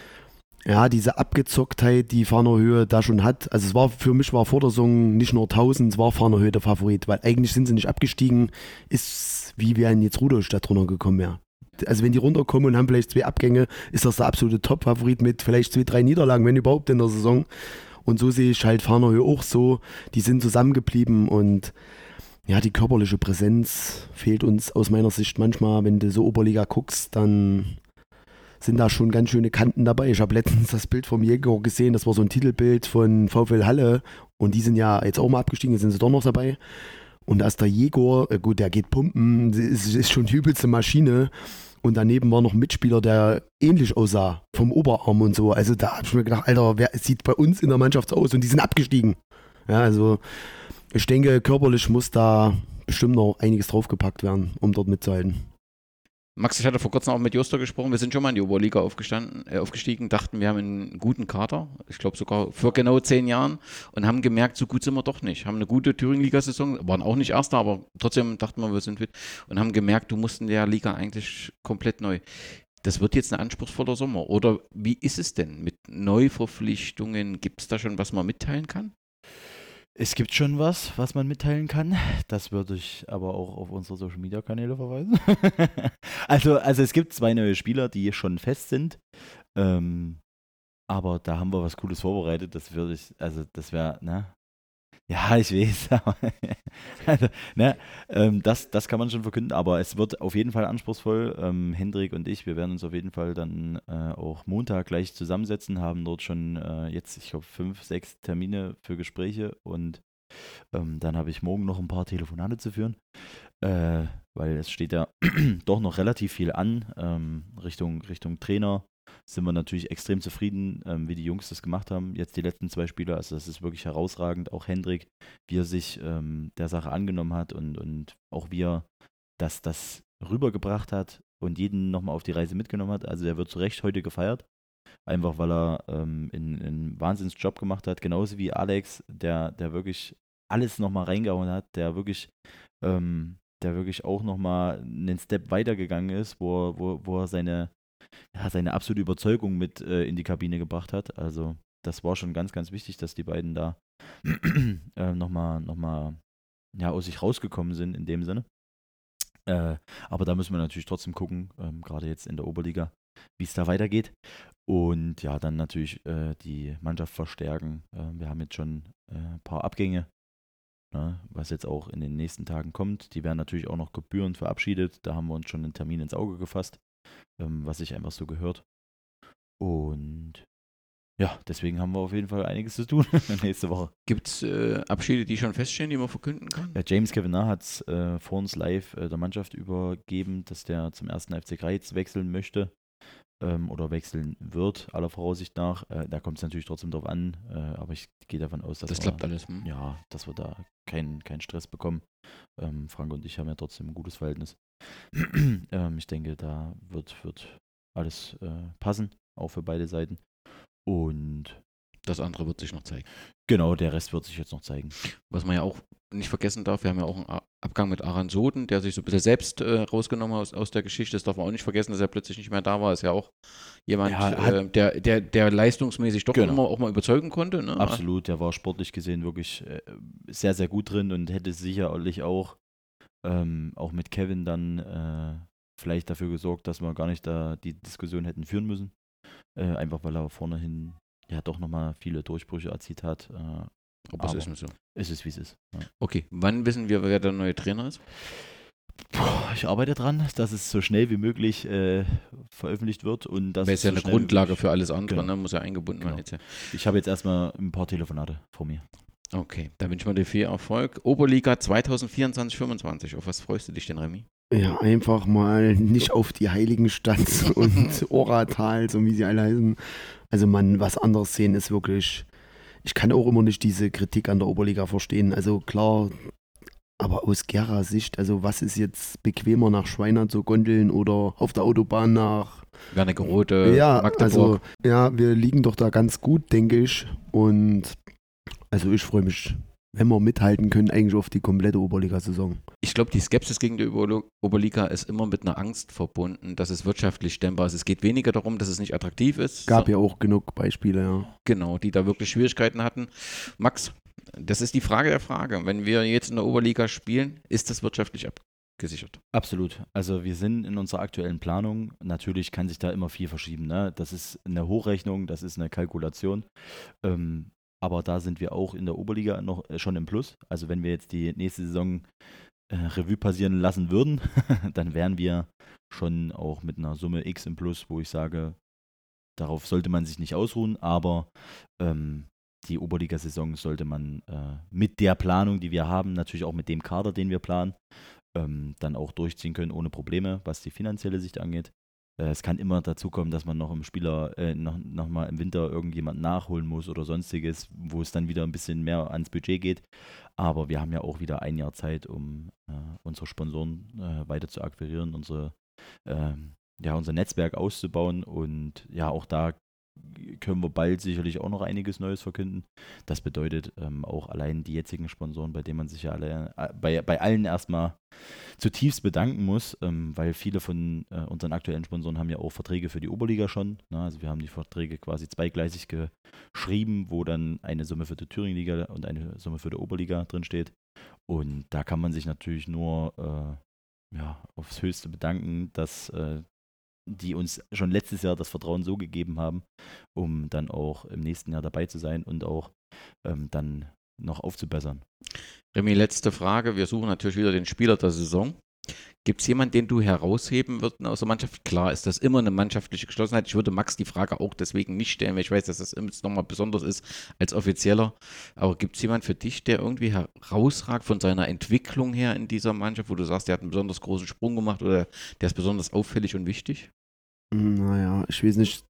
ja, diese Abgezocktheit, die Fahner Höhe da schon hat. Also es war, für mich war vor der Saison nicht nur tausend, es war Fahner Höhe der Favorit, weil eigentlich sind sie nicht abgestiegen, ist wie wären jetzt Rudolstadt runtergekommen wäre. Also wenn die runterkommen und haben vielleicht zwei Abgänge, ist das der absolute Top-Favorit mit vielleicht zwei, drei Niederlagen, wenn überhaupt in der Saison. Und so sehe ich halt Fahner Höhe auch so. Die sind zusammengeblieben und ja, die körperliche Präsenz fehlt uns aus meiner Sicht manchmal. Wenn du so Oberliga guckst, dann sind da schon ganz schöne Kanten dabei. Ich habe letztens das Bild vom Jäger gesehen, das war so ein Titelbild von VfL Halle und die sind ja jetzt auch mal abgestiegen, jetzt sind sie doch noch dabei. Und da ist der Jäger, gut, der geht pumpen, ist, ist schon die übelste Maschine. Und daneben war noch ein Mitspieler, der ähnlich aussah, vom Oberarm und so. Also da habe ich mir gedacht, Alter, wer sieht bei uns in der Mannschaft so aus? Und die sind abgestiegen. Ja, also ich denke, körperlich muss da bestimmt noch einiges draufgepackt werden, um dort mitzuhalten. Max, ich hatte vor kurzem auch mit Joster gesprochen. Wir sind schon mal in die Oberliga aufgestanden, äh, aufgestiegen, dachten, wir haben einen guten Kader. Ich glaube sogar für genau zehn Jahren und haben gemerkt, so gut sind wir doch nicht. Haben eine gute Thüringen-Liga-Saison, waren auch nicht Erster, aber trotzdem dachten wir, wir sind fit und haben gemerkt, du musst in der Liga eigentlich komplett neu. Das wird jetzt ein anspruchsvoller Sommer. Oder wie ist es denn mit Neuverpflichtungen? Gibt es da schon, was man mitteilen kann? Es gibt schon was, was man mitteilen kann. Das würde ich aber auch auf unsere Social-Media-Kanäle verweisen. also, also es gibt zwei neue Spieler, die schon fest sind. Ähm, aber da haben wir was Cooles vorbereitet. Das würde ich, also das wäre, ne? Ja, ich weiß. Aber also, ne? Ähm, das, das kann man schon verkünden. Aber es wird auf jeden Fall anspruchsvoll. Ähm, Hendrik und ich, wir werden uns auf jeden Fall dann äh, auch Montag gleich zusammensetzen, haben dort schon äh, jetzt, ich glaube, fünf, sechs Termine für Gespräche und ähm, dann habe ich morgen noch ein paar Telefonate zu führen, äh, weil es steht ja doch noch relativ viel an. Ähm, Richtung, Richtung Trainer sind wir natürlich extrem zufrieden, ähm, wie die Jungs das gemacht haben. Jetzt die letzten zwei Spieler, also das ist wirklich herausragend. Auch Hendrik, wie er sich ähm, der Sache angenommen hat und, und auch wie er das, das rübergebracht hat und jeden nochmal auf die Reise mitgenommen hat. Also der wird zu Recht heute gefeiert. Einfach weil er ähm, einen, einen Wahnsinnsjob gemacht hat. Genauso wie Alex, der, der wirklich alles nochmal reingehauen hat, der wirklich, ähm, der wirklich auch nochmal einen Step weitergegangen ist, wo, wo, wo er seine, ja, seine absolute Überzeugung mit äh, in die Kabine gebracht hat. Also das war schon ganz, ganz wichtig, dass die beiden da äh, nochmal noch mal, ja, aus sich rausgekommen sind in dem Sinne. Äh, aber da müssen wir natürlich trotzdem gucken, ähm, gerade jetzt in der Oberliga, wie es da weitergeht. Und ja, dann natürlich äh, die Mannschaft verstärken. Äh, wir haben jetzt schon äh, ein paar Abgänge, ne, was jetzt auch in den nächsten Tagen kommt. Die werden natürlich auch noch gebührend verabschiedet. Da haben wir uns schon einen Termin ins Auge gefasst, ähm, was sich einfach so gehört. Und ja, deswegen haben wir auf jeden Fall einiges zu tun nächste Woche. Gibt es äh, Abschiede, die schon feststehen, die man verkünden kann? Ja, James Kavanagh hat es äh, vor uns live äh, der Mannschaft übergeben, dass der zum ersten F C Greiz wechseln möchte. Ähm, oder wechseln wird, aller Voraussicht nach. Äh, da kommt es natürlich trotzdem drauf an, äh, aber ich gehe davon aus, dass das wir, klappt alles. Hm? Ja, dass wir da keinen kein Stress bekommen. Ähm, Frank und ich haben ja trotzdem ein gutes Verhältnis. ähm, ich denke, da wird, wird alles äh, passen, auch für beide Seiten. Und das andere wird sich noch zeigen. Genau, der Rest wird sich jetzt noch zeigen. Was man ja auch nicht vergessen darf, wir haben ja auch einen Abgang mit Aran Soden, der sich so ein bisschen selbst äh, rausgenommen hat aus, aus der Geschichte. Das darf man auch nicht vergessen, dass er plötzlich nicht mehr da war. Ist ja auch jemand, Ja, hat, äh, der, der, der leistungsmäßig doch genau. immer auch mal überzeugen konnte. Ne? Absolut, der war sportlich gesehen wirklich äh, sehr, sehr gut drin und hätte sicherlich auch, ähm, auch mit Kevin dann äh, vielleicht dafür gesorgt, dass wir gar nicht da die Diskussion hätten führen müssen. Äh, einfach weil er vorne hin ja doch nochmal viele Durchbrüche erzielt hat. Äh, Aber es ist nicht so. Es ist, wie es ist. Ja. Okay, wann wissen wir, wer der neue Trainer ist? Puh, ich arbeite dran, dass es so schnell wie möglich äh, veröffentlicht wird. Und das ist ja so eine Grundlage möglich, für alles andere, genau. ne? Muss ja eingebunden genau. werden. Jetzt. Ich habe jetzt erstmal ein paar Telefonate vor mir. Okay, da wünsche ich mir dir viel Erfolg. Oberliga zwanzig vierundzwanzig fünfundzwanzig. Auf was freust du dich denn, Remy? Ja, einfach mal nicht auf die Heiligenstadt und Oratal, so wie sie alle heißen. Also man, was anderes sehen ist wirklich, ich kann auch immer nicht diese Kritik an der Oberliga verstehen. Also klar, aber aus Gera Sicht, also was ist jetzt bequemer nach Schweinau zu gondeln oder auf der Autobahn nach Wernigerode, ja, Magdeburg? Also, ja, wir liegen doch da ganz gut, denke ich. Und also ich freue mich, wenn wir mithalten können, eigentlich auf die komplette Oberliga-Saison. Ich glaube, die Skepsis gegen die Ober- Oberliga ist immer mit einer Angst verbunden, dass es wirtschaftlich stemmbar ist. Es geht weniger darum, dass es nicht attraktiv ist. Gab so, ja auch genug Beispiele, ja. Genau, die da wirklich Schwierigkeiten hatten. Max, das ist die Frage der Frage. Wenn wir jetzt in der Oberliga spielen, ist das wirtschaftlich abgesichert? Absolut. Also wir sind in unserer aktuellen Planung. Natürlich kann sich da immer viel verschieben. Ne? Das ist eine Hochrechnung, das ist eine Kalkulation. Ähm, Aber da sind wir auch in der Oberliga noch schon im Plus. Also wenn wir jetzt die nächste Saison äh, Revue passieren lassen würden, dann wären wir schon auch mit einer Summe X im Plus, wo ich sage, darauf sollte man sich nicht ausruhen, aber ähm, die Oberliga-Saison sollte man äh, mit der Planung, die wir haben, natürlich auch mit dem Kader, den wir planen, ähm, dann auch durchziehen können ohne Probleme, was die finanzielle Sicht angeht. Es kann immer dazu kommen, dass man noch im Spieler, äh, noch, noch mal im Winter irgendjemand nachholen muss oder sonstiges, wo es dann wieder ein bisschen mehr ans Budget geht. Aber wir haben ja auch wieder ein Jahr Zeit, um äh, unsere Sponsoren äh, weiter zu akquirieren, unsere, äh, ja, unser Netzwerk auszubauen. Und ja, auch da können wir bald sicherlich auch noch einiges Neues verkünden. Das bedeutet ähm, auch allein die jetzigen Sponsoren, bei denen man sich ja alle, äh, bei, bei allen erstmal zutiefst bedanken muss, ähm, weil viele von äh, unseren aktuellen Sponsoren haben ja auch Verträge für die Oberliga schon. Ne? Also wir haben die Verträge quasi zweigleisig geschrieben, wo dann eine Summe für die Thüringenliga und eine Summe für die Oberliga drin steht. Und da kann man sich natürlich nur äh, ja, aufs Höchste bedanken, dass äh, die uns schon letztes Jahr das Vertrauen so gegeben haben, um dann auch im nächsten Jahr dabei zu sein und auch ähm, dann noch aufzubessern. Remy, letzte Frage. Wir suchen natürlich wieder den Spieler der Saison. Gibt es jemanden, den du herausheben würdest aus der Mannschaft? Klar ist das immer eine mannschaftliche Geschlossenheit. Ich würde Max die Frage auch deswegen nicht stellen, weil ich weiß, dass das jetzt nochmal besonders ist als Offizieller. Aber gibt es jemanden für dich, der irgendwie herausragt von seiner Entwicklung her in dieser Mannschaft, wo du sagst, der hat einen besonders großen Sprung gemacht oder der ist besonders auffällig und wichtig? Naja, ich weiß nicht,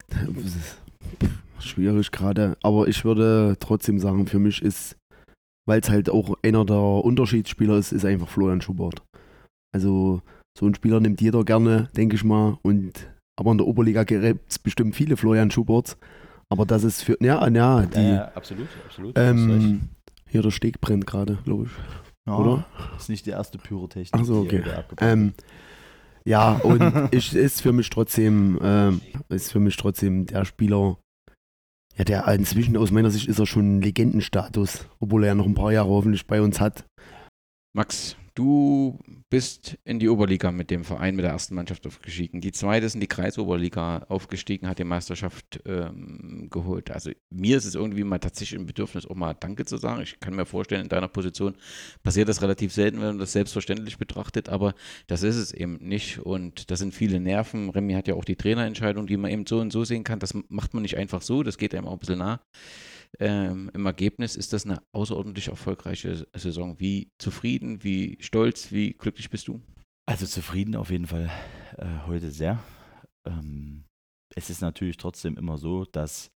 schwierig gerade, aber ich würde trotzdem sagen, für mich ist, weil es halt auch einer der Unterschiedsspieler ist, ist einfach Florian Schubert. Also so einen Spieler nimmt jeder gerne, denke ich mal, und aber in der Oberliga gibt es bestimmt viele Florian Schuberts, aber das ist für, ja, ja, die, ja, ja absolut, absolut. Ähm, hier der Steg brennt gerade, glaube ich, ja, oder? Das ist nicht die erste Pyrotechnik. Ach so, okay. Die Ähm, Ja, und ich, ist für mich trotzdem, ähm, ist für mich trotzdem der Spieler, ja, der inzwischen aus meiner Sicht ist er schon Legendenstatus, obwohl er ja noch ein paar Jahre hoffentlich bei uns hat. Max, Du bist in die Oberliga mit dem Verein, mit der ersten Mannschaft aufgestiegen. Die zweite ist in die Kreisoberliga aufgestiegen, hat die Meisterschaft ähm, geholt. Also mir ist es irgendwie mal tatsächlich ein Bedürfnis, auch mal Danke zu sagen. Ich kann mir vorstellen, in deiner Position passiert das relativ selten, wenn man das selbstverständlich betrachtet, aber das ist es eben nicht. Und das sind viele Nerven. Remy hat ja auch die Trainerentscheidung, die man eben so und so sehen kann. Das macht man nicht einfach so, das geht einem auch ein bisschen nah. Ähm, im Ergebnis ist das eine außerordentlich erfolgreiche Saison. Wie zufrieden, wie stolz, wie glücklich bist du? Also zufrieden auf jeden Fall äh, heute sehr. Ähm, es ist natürlich trotzdem immer so, dass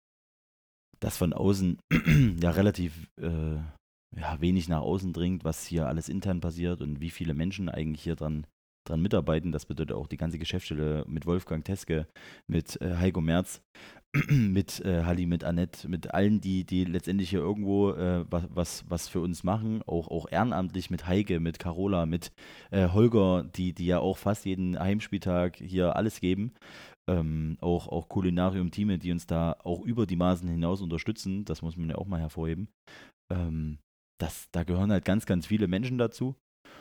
das von außen ja relativ äh, ja, wenig nach außen dringt, was hier alles intern passiert und wie viele Menschen eigentlich hier dran, dran mitarbeiten. Das bedeutet auch die ganze Geschäftsstelle mit Wolfgang Teske, mit äh, Heiko Merz, mit äh, Halli, mit Annette, mit allen, die, die letztendlich hier irgendwo äh, was, was, was für uns machen, auch, auch ehrenamtlich mit Heike, mit Carola, mit äh, Holger, die, die ja auch fast jeden Heimspieltag hier alles geben. Ähm, auch, auch Kulinarium-Teame, die uns da auch über die Maßen hinaus unterstützen, das muss man ja auch mal hervorheben. Ähm, das, da gehören halt ganz, ganz viele Menschen dazu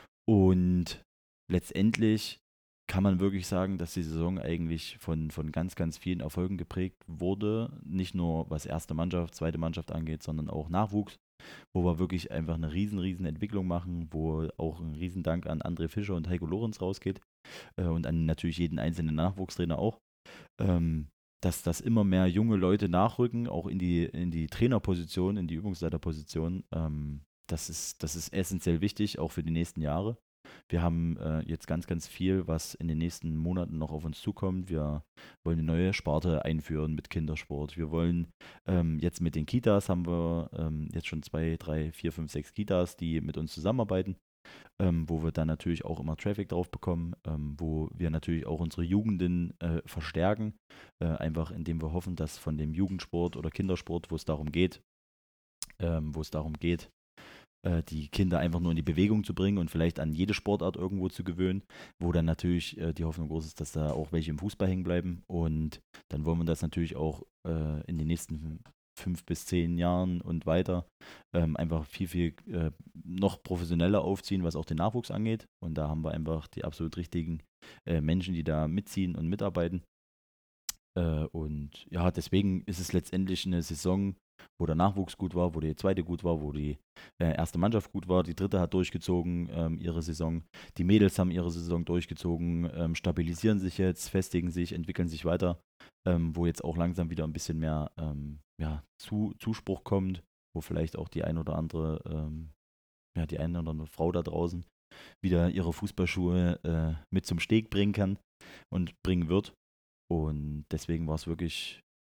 und letztendlich kann man wirklich sagen, dass die Saison eigentlich von, von ganz, ganz vielen Erfolgen geprägt wurde. Nicht nur was erste Mannschaft, zweite Mannschaft angeht, sondern auch Nachwuchs, wo wir wirklich einfach eine riesen, riesen Entwicklung machen, wo auch ein Riesendank an André Fischer und Heiko Lorenz rausgeht äh, und an natürlich jeden einzelnen Nachwuchstrainer auch. Ähm, dass, dass immer mehr junge Leute nachrücken, auch in die, in die Trainerposition, in die Übungsleiterposition. Ähm, das ist, das ist essentiell wichtig, auch für die nächsten Jahre. Wir haben äh, jetzt ganz, ganz viel, was in den nächsten Monaten noch auf uns zukommt. Wir wollen eine neue Sparte einführen mit Kindersport. Wir wollen ähm, jetzt mit den Kitas, haben wir ähm, jetzt schon zwei, drei, vier, fünf, sechs Kitas, die mit uns zusammenarbeiten, ähm, wo wir dann natürlich auch immer Traffic drauf bekommen, ähm, wo wir natürlich auch unsere Jugenden äh, verstärken, äh, einfach indem wir hoffen, dass von dem Jugendsport oder Kindersport, wo es darum geht, ähm, wo es darum geht, die Kinder einfach nur in die Bewegung zu bringen und vielleicht an jede Sportart irgendwo zu gewöhnen, wo dann natürlich äh, die Hoffnung groß ist, dass da auch welche im Fußball hängen bleiben und dann wollen wir das natürlich auch äh, in den nächsten fünf bis zehn Jahren und weiter ähm, einfach viel, viel äh, noch professioneller aufziehen, was auch den Nachwuchs angeht und da haben wir einfach die absolut richtigen äh, Menschen, die da mitziehen und mitarbeiten äh, und ja, deswegen ist es letztendlich eine Saison, wo der Nachwuchs gut war, wo die zweite gut war, wo die äh, erste Mannschaft gut war, die dritte hat durchgezogen ähm, ihre Saison, die Mädels haben ihre Saison durchgezogen, ähm, stabilisieren sich jetzt, festigen sich, entwickeln sich weiter, ähm, wo jetzt auch langsam wieder ein bisschen mehr ähm, ja, zu, Zuspruch kommt, wo vielleicht auch die ein oder andere, ähm, ja, die eine oder andere Frau da draußen wieder ihre Fußballschuhe äh, mit zum Steg bringen kann und bringen wird. Und deswegen war es wirklich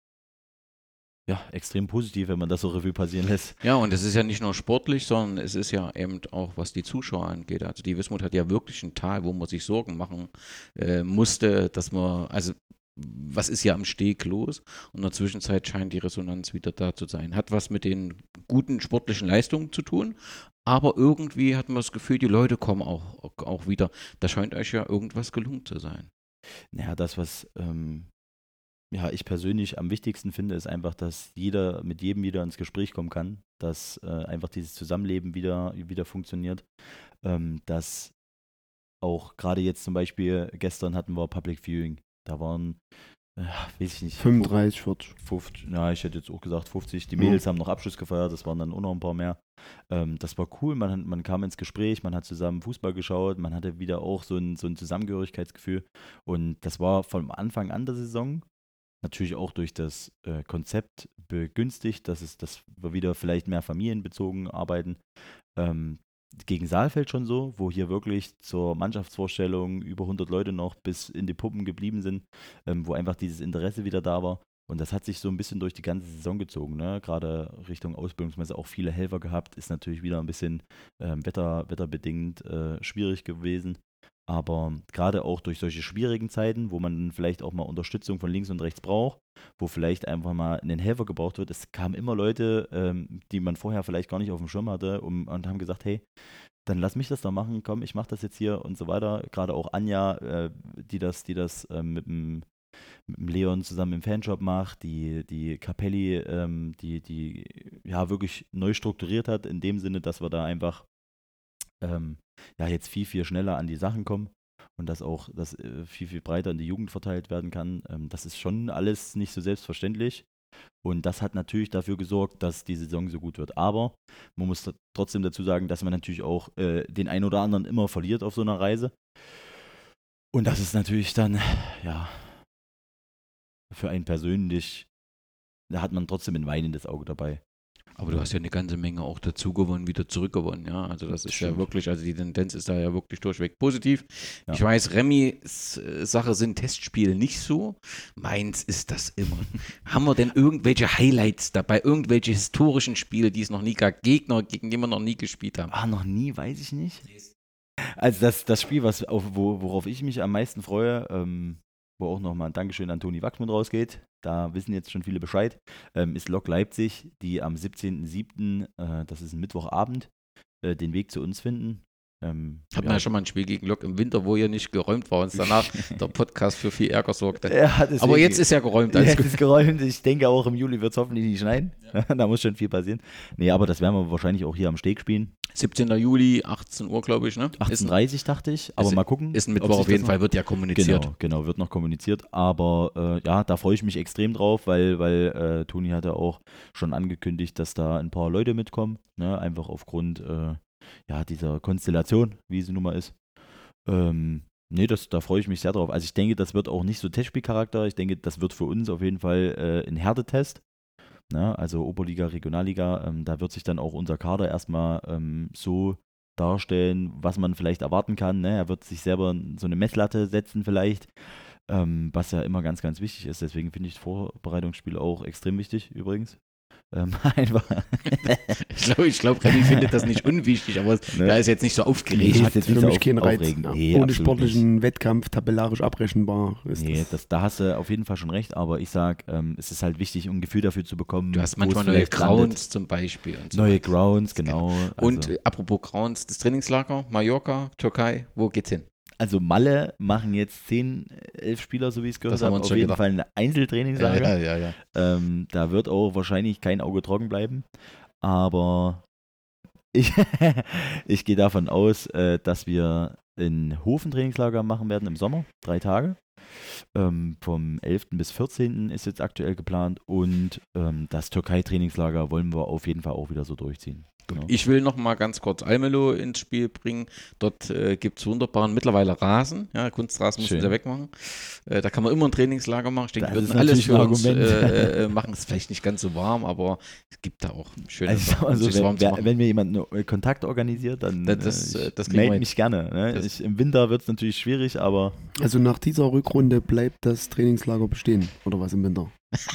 ja, extrem positiv, wenn man das so Revue passieren lässt. Ja, und es ist ja nicht nur sportlich, sondern es ist ja eben auch, was die Zuschauer angeht. Also die Wismut hat ja wirklich ein Tal, wo man sich Sorgen machen äh, musste, dass man, also was ist ja am Steg los? Und in der Zwischenzeit scheint die Resonanz wieder da zu sein. Hat was mit den guten sportlichen Leistungen zu tun, aber irgendwie hat man das Gefühl, die Leute kommen auch, auch wieder. Da scheint euch ja irgendwas gelungen zu sein. Naja, das, was ähm, ja, ich persönlich am wichtigsten finde, ist einfach, dass jeder mit jedem wieder ins Gespräch kommen kann, dass äh, einfach dieses Zusammenleben wieder, wieder funktioniert, ähm, dass auch gerade jetzt zum Beispiel, gestern hatten wir Public Viewing, da waren, äh, weiß ich nicht, fünfunddreißig, vierzig. fünfzig, na, ich hätte jetzt auch gesagt fünfzig, die Mädels mhm. haben noch Abschluss gefeiert, das waren dann auch noch ein paar mehr. Ähm, das war cool, man, man kam ins Gespräch, man hat zusammen Fußball geschaut, man hatte wieder auch so ein, so ein Zusammengehörigkeitsgefühl und das war von Anfang an der Saison natürlich auch durch das äh, Konzept begünstigt, dass, es, dass wir wieder vielleicht mehr familienbezogen arbeiten. Ähm, gegen Saalfeld schon so, wo hier wirklich zur Mannschaftsvorstellung über hundert Leute noch bis in die Puppen geblieben sind, ähm, wo einfach dieses Interesse wieder da war. Und das hat sich so ein bisschen durch die ganze Saison gezogen. Ne? Gerade Richtung Ausbildungsmesse auch viele Helfer gehabt, ist natürlich wieder ein bisschen ähm, wetter, wetterbedingt äh, schwierig gewesen. Aber gerade auch durch solche schwierigen Zeiten, wo man vielleicht auch mal Unterstützung von links und rechts braucht, wo vielleicht einfach mal ein Helfer gebraucht wird, es kamen immer Leute, ähm, die man vorher vielleicht gar nicht auf dem Schirm hatte um, und haben gesagt, hey, dann lass mich das doch machen, komm, ich mach das jetzt hier und so weiter. Gerade auch Anja, äh, die das, die das ähm, mit dem mit dem Leon zusammen im Fanshop macht, die, die Capelli, ähm, die, die ja wirklich neu strukturiert hat, in dem Sinne, dass wir da einfach ähm, ja jetzt viel, viel schneller an die Sachen kommen und dass auch das äh, viel, viel breiter in die Jugend verteilt werden kann. Ähm, das ist schon alles nicht so selbstverständlich. Und das hat natürlich dafür gesorgt, dass die Saison so gut wird. Aber man muss trotzdem dazu sagen, dass man natürlich auch äh, den einen oder anderen immer verliert auf so einer Reise. Und das ist natürlich dann, ja, für einen persönlich, da hat man trotzdem ein weinendes Auge dabei. Aber du hast ja eine ganze Menge auch dazu gewonnen, wieder zurückgewonnen, ja. Also das ist Stimmt. ja wirklich, also die Tendenz ist da ja wirklich durchweg positiv. Ja. Ich weiß, Remys Sache sind Testspiele nicht so. Meins ist das immer. Haben wir denn irgendwelche Highlights dabei, irgendwelche historischen Spiele, die es noch nie gab, Gegner, gegen die wir noch nie gespielt haben? Ah, noch nie, weiß ich nicht. Also das, das Spiel, was, auf, wo, worauf ich mich am meisten freue, ähm, wo auch nochmal ein Dankeschön an Toni Wachsmann rausgeht, da wissen jetzt schon viele Bescheid, ähm, ist Lok Leipzig, die am siebzehnten siebten, äh, das ist ein Mittwochabend, äh, den Weg zu uns finden. Ähm, Hatten wir ja schon mal ein Spiel gegen Lok im Winter, wo ihr nicht geräumt war und danach der Podcast für viel Ärger sorgte. Ja, aber jetzt ist ja geräumt. Jetzt ist geräumt. Ich denke auch im Juli wird es hoffentlich nicht schneien. Ja. Da muss schon viel passieren. Nee, aber das werden wir wahrscheinlich auch hier am Steg spielen. siebzehnten Juli, achtzehn Uhr, glaube ich, ne? achtzehn Uhr dreißig dachte ich, aber ist, mal gucken. Ist ein Mittwoch auf jeden Fall, wird ja kommuniziert. Genau, genau, wird noch kommuniziert, aber äh, ja, da freue ich mich extrem drauf, weil, weil äh, Toni hatte auch schon angekündigt, dass da ein paar Leute mitkommen, ne? Einfach aufgrund äh, ja, dieser Konstellation, wie sie nun mal ist. Ähm, nee, das, da freue ich mich sehr drauf. Also ich denke, das wird auch nicht so Testspielcharakter, ich denke, das wird für uns auf jeden Fall äh, ein Härtetest. Na, also Oberliga, Regionalliga, ähm, da wird sich dann auch unser Kader erstmal ähm, so darstellen, was man vielleicht erwarten kann. Ne? Er wird sich selber so eine Messlatte setzen vielleicht, ähm, was ja immer ganz, ganz wichtig ist. Deswegen finde ich das Vorbereitungsspiel auch extrem wichtig übrigens. Ähm, einfach. ich glaube, ich glaub, Remy findet das nicht unwichtig, aber ne? Er ist jetzt nicht so aufgeregt. Nee, hat jetzt für mich keinen Reiz. Ja. Nee, ohne sportlichen nicht. Wettkampf tabellarisch abrechenbar ist nee, das. das. Da hast du auf jeden Fall schon recht, aber ich sage, ähm, es ist halt wichtig, um ein Gefühl dafür zu bekommen. Du hast manchmal neue Grounds zum Beispiel. Und so neue Grounds, genau. Also. Und äh, apropos Grounds, das Trainingslager, Mallorca, Türkei, wo geht's hin? Also Malle machen jetzt zehn, elf Spieler, so wie ich es gehört habe, auf jeden gedacht. Fall ein Einzeltrainingslager. Ja, ja, ja, ja. Ähm, da wird auch wahrscheinlich kein Auge trocken bleiben. Aber ich, ich gehe davon aus, äh, dass wir ein Hofen-Trainingslager machen werden im Sommer, drei Tage. Ähm, vom elften bis vierzehnten ist jetzt aktuell geplant und ähm, das Türkei-Trainingslager wollen wir auf jeden Fall auch wieder so durchziehen. Genau. Ich will noch mal ganz kurz Almelo ins Spiel bringen. Dort äh, gibt es wunderbaren mittlerweile Rasen. Ja, Kunstrasen müssen sie wegmachen. Äh, da kann man immer ein Trainingslager machen. Ich denke, wir würden alles für uns äh, äh, machen. Ist vielleicht nicht ganz so warm, aber es gibt da auch schöne also, also wenn, wer, wenn mir jemand einen Kontakt organisiert, dann das, äh, das melde mich gerne. Ne? Ich, Im Winter wird es natürlich schwierig, aber... Also nach dieser Rückrunde bleibt das Trainingslager bestehen, oder was im Winter?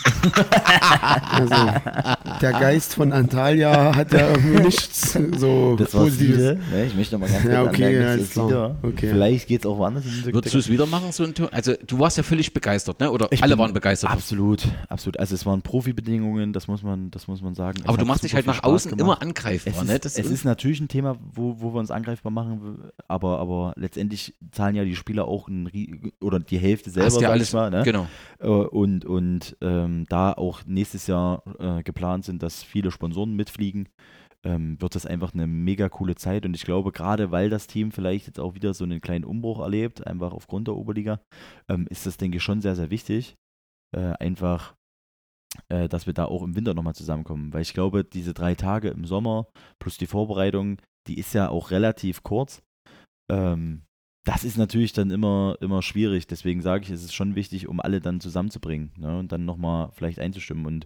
Also, der Geist von Antalya hat ja irgendwie nichts so das Positives. Ne? Ich möchte noch mal ganz kurz ja, okay, anmerken, ja, klar. Okay. Vielleicht geht es auch woanders. Würdest du es wieder machen? So ein Tour? Also du warst ja völlig begeistert, ne? Oder ich alle waren begeistert? Absolut, absolut. Also es waren Profibedingungen, das muss man, das muss man sagen. Aber es du machst dich halt nach außen gemacht. immer angreifbar. Es, ist, ne? das es ist natürlich ein Thema, wo, wo wir uns angreifbar machen, aber, aber letztendlich zahlen ja die Spieler auch ein, oder die Hälfte selber, Hast ja sag alles, ich mal. Ne? Genau. Und, und ähm, da auch nächstes Jahr äh, geplant sind, dass viele Sponsoren mitfliegen, ähm, wird das einfach eine mega coole Zeit. Und ich glaube, gerade weil das Team vielleicht jetzt auch wieder so einen kleinen Umbruch erlebt, einfach aufgrund der Oberliga, ähm, ist das, denke ich, schon sehr, sehr wichtig. Äh, einfach, äh, dass wir da auch im Winter nochmal zusammenkommen. Weil ich glaube, diese drei Tage im Sommer plus die Vorbereitung, die ist ja auch relativ kurz. Ähm, Das ist natürlich dann immer, immer schwierig. Deswegen sage ich, es ist schon wichtig, um alle dann zusammenzubringen, ne? Und dann nochmal vielleicht einzustimmen. Und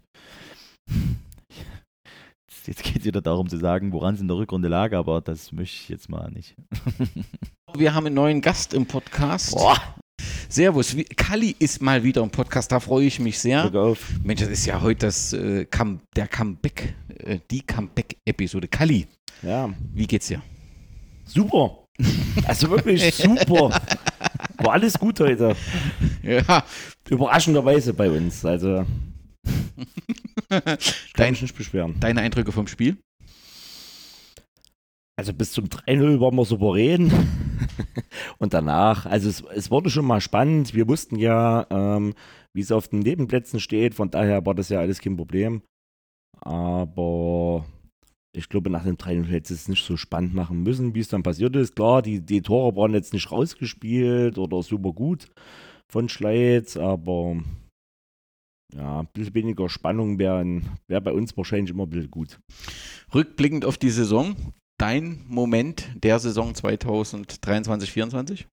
jetzt geht es wieder darum zu sagen, woran es in der Rückrunde lag, aber das möchte ich jetzt mal nicht. Wir haben einen neuen Gast im Podcast. Boah. Servus, Kalli ist mal wieder im Podcast, da freue ich mich sehr. Drück auf. Mensch, das ist ja heute das, äh, Come, der Comeback, äh, die Comeback-Episode. Kalli, ja. Wie geht's dir? Super. Also wirklich super. War alles gut heute. Ja. Überraschenderweise bei uns. Also ich kann mich nicht beschweren. Deine Eindrücke vom Spiel? Also bis zum drei null waren wir souverän. Und danach, also es, es wurde schon mal spannend. Wir wussten ja, ähm, wie es auf den Nebenplätzen steht. Von daher war das ja alles kein Problem. Aber ich glaube, nach dem drei null hätte es nicht so spannend machen müssen, wie es dann passiert ist. Klar, die, die Tore waren jetzt nicht rausgespielt oder super gut von Schleiz, aber ja, ein bisschen weniger Spannung wäre wär bei uns wahrscheinlich immer ein bisschen gut. Rückblickend auf die Saison, dein Moment der Saison zweitausenddreiundzwanzig vierundzwanzig?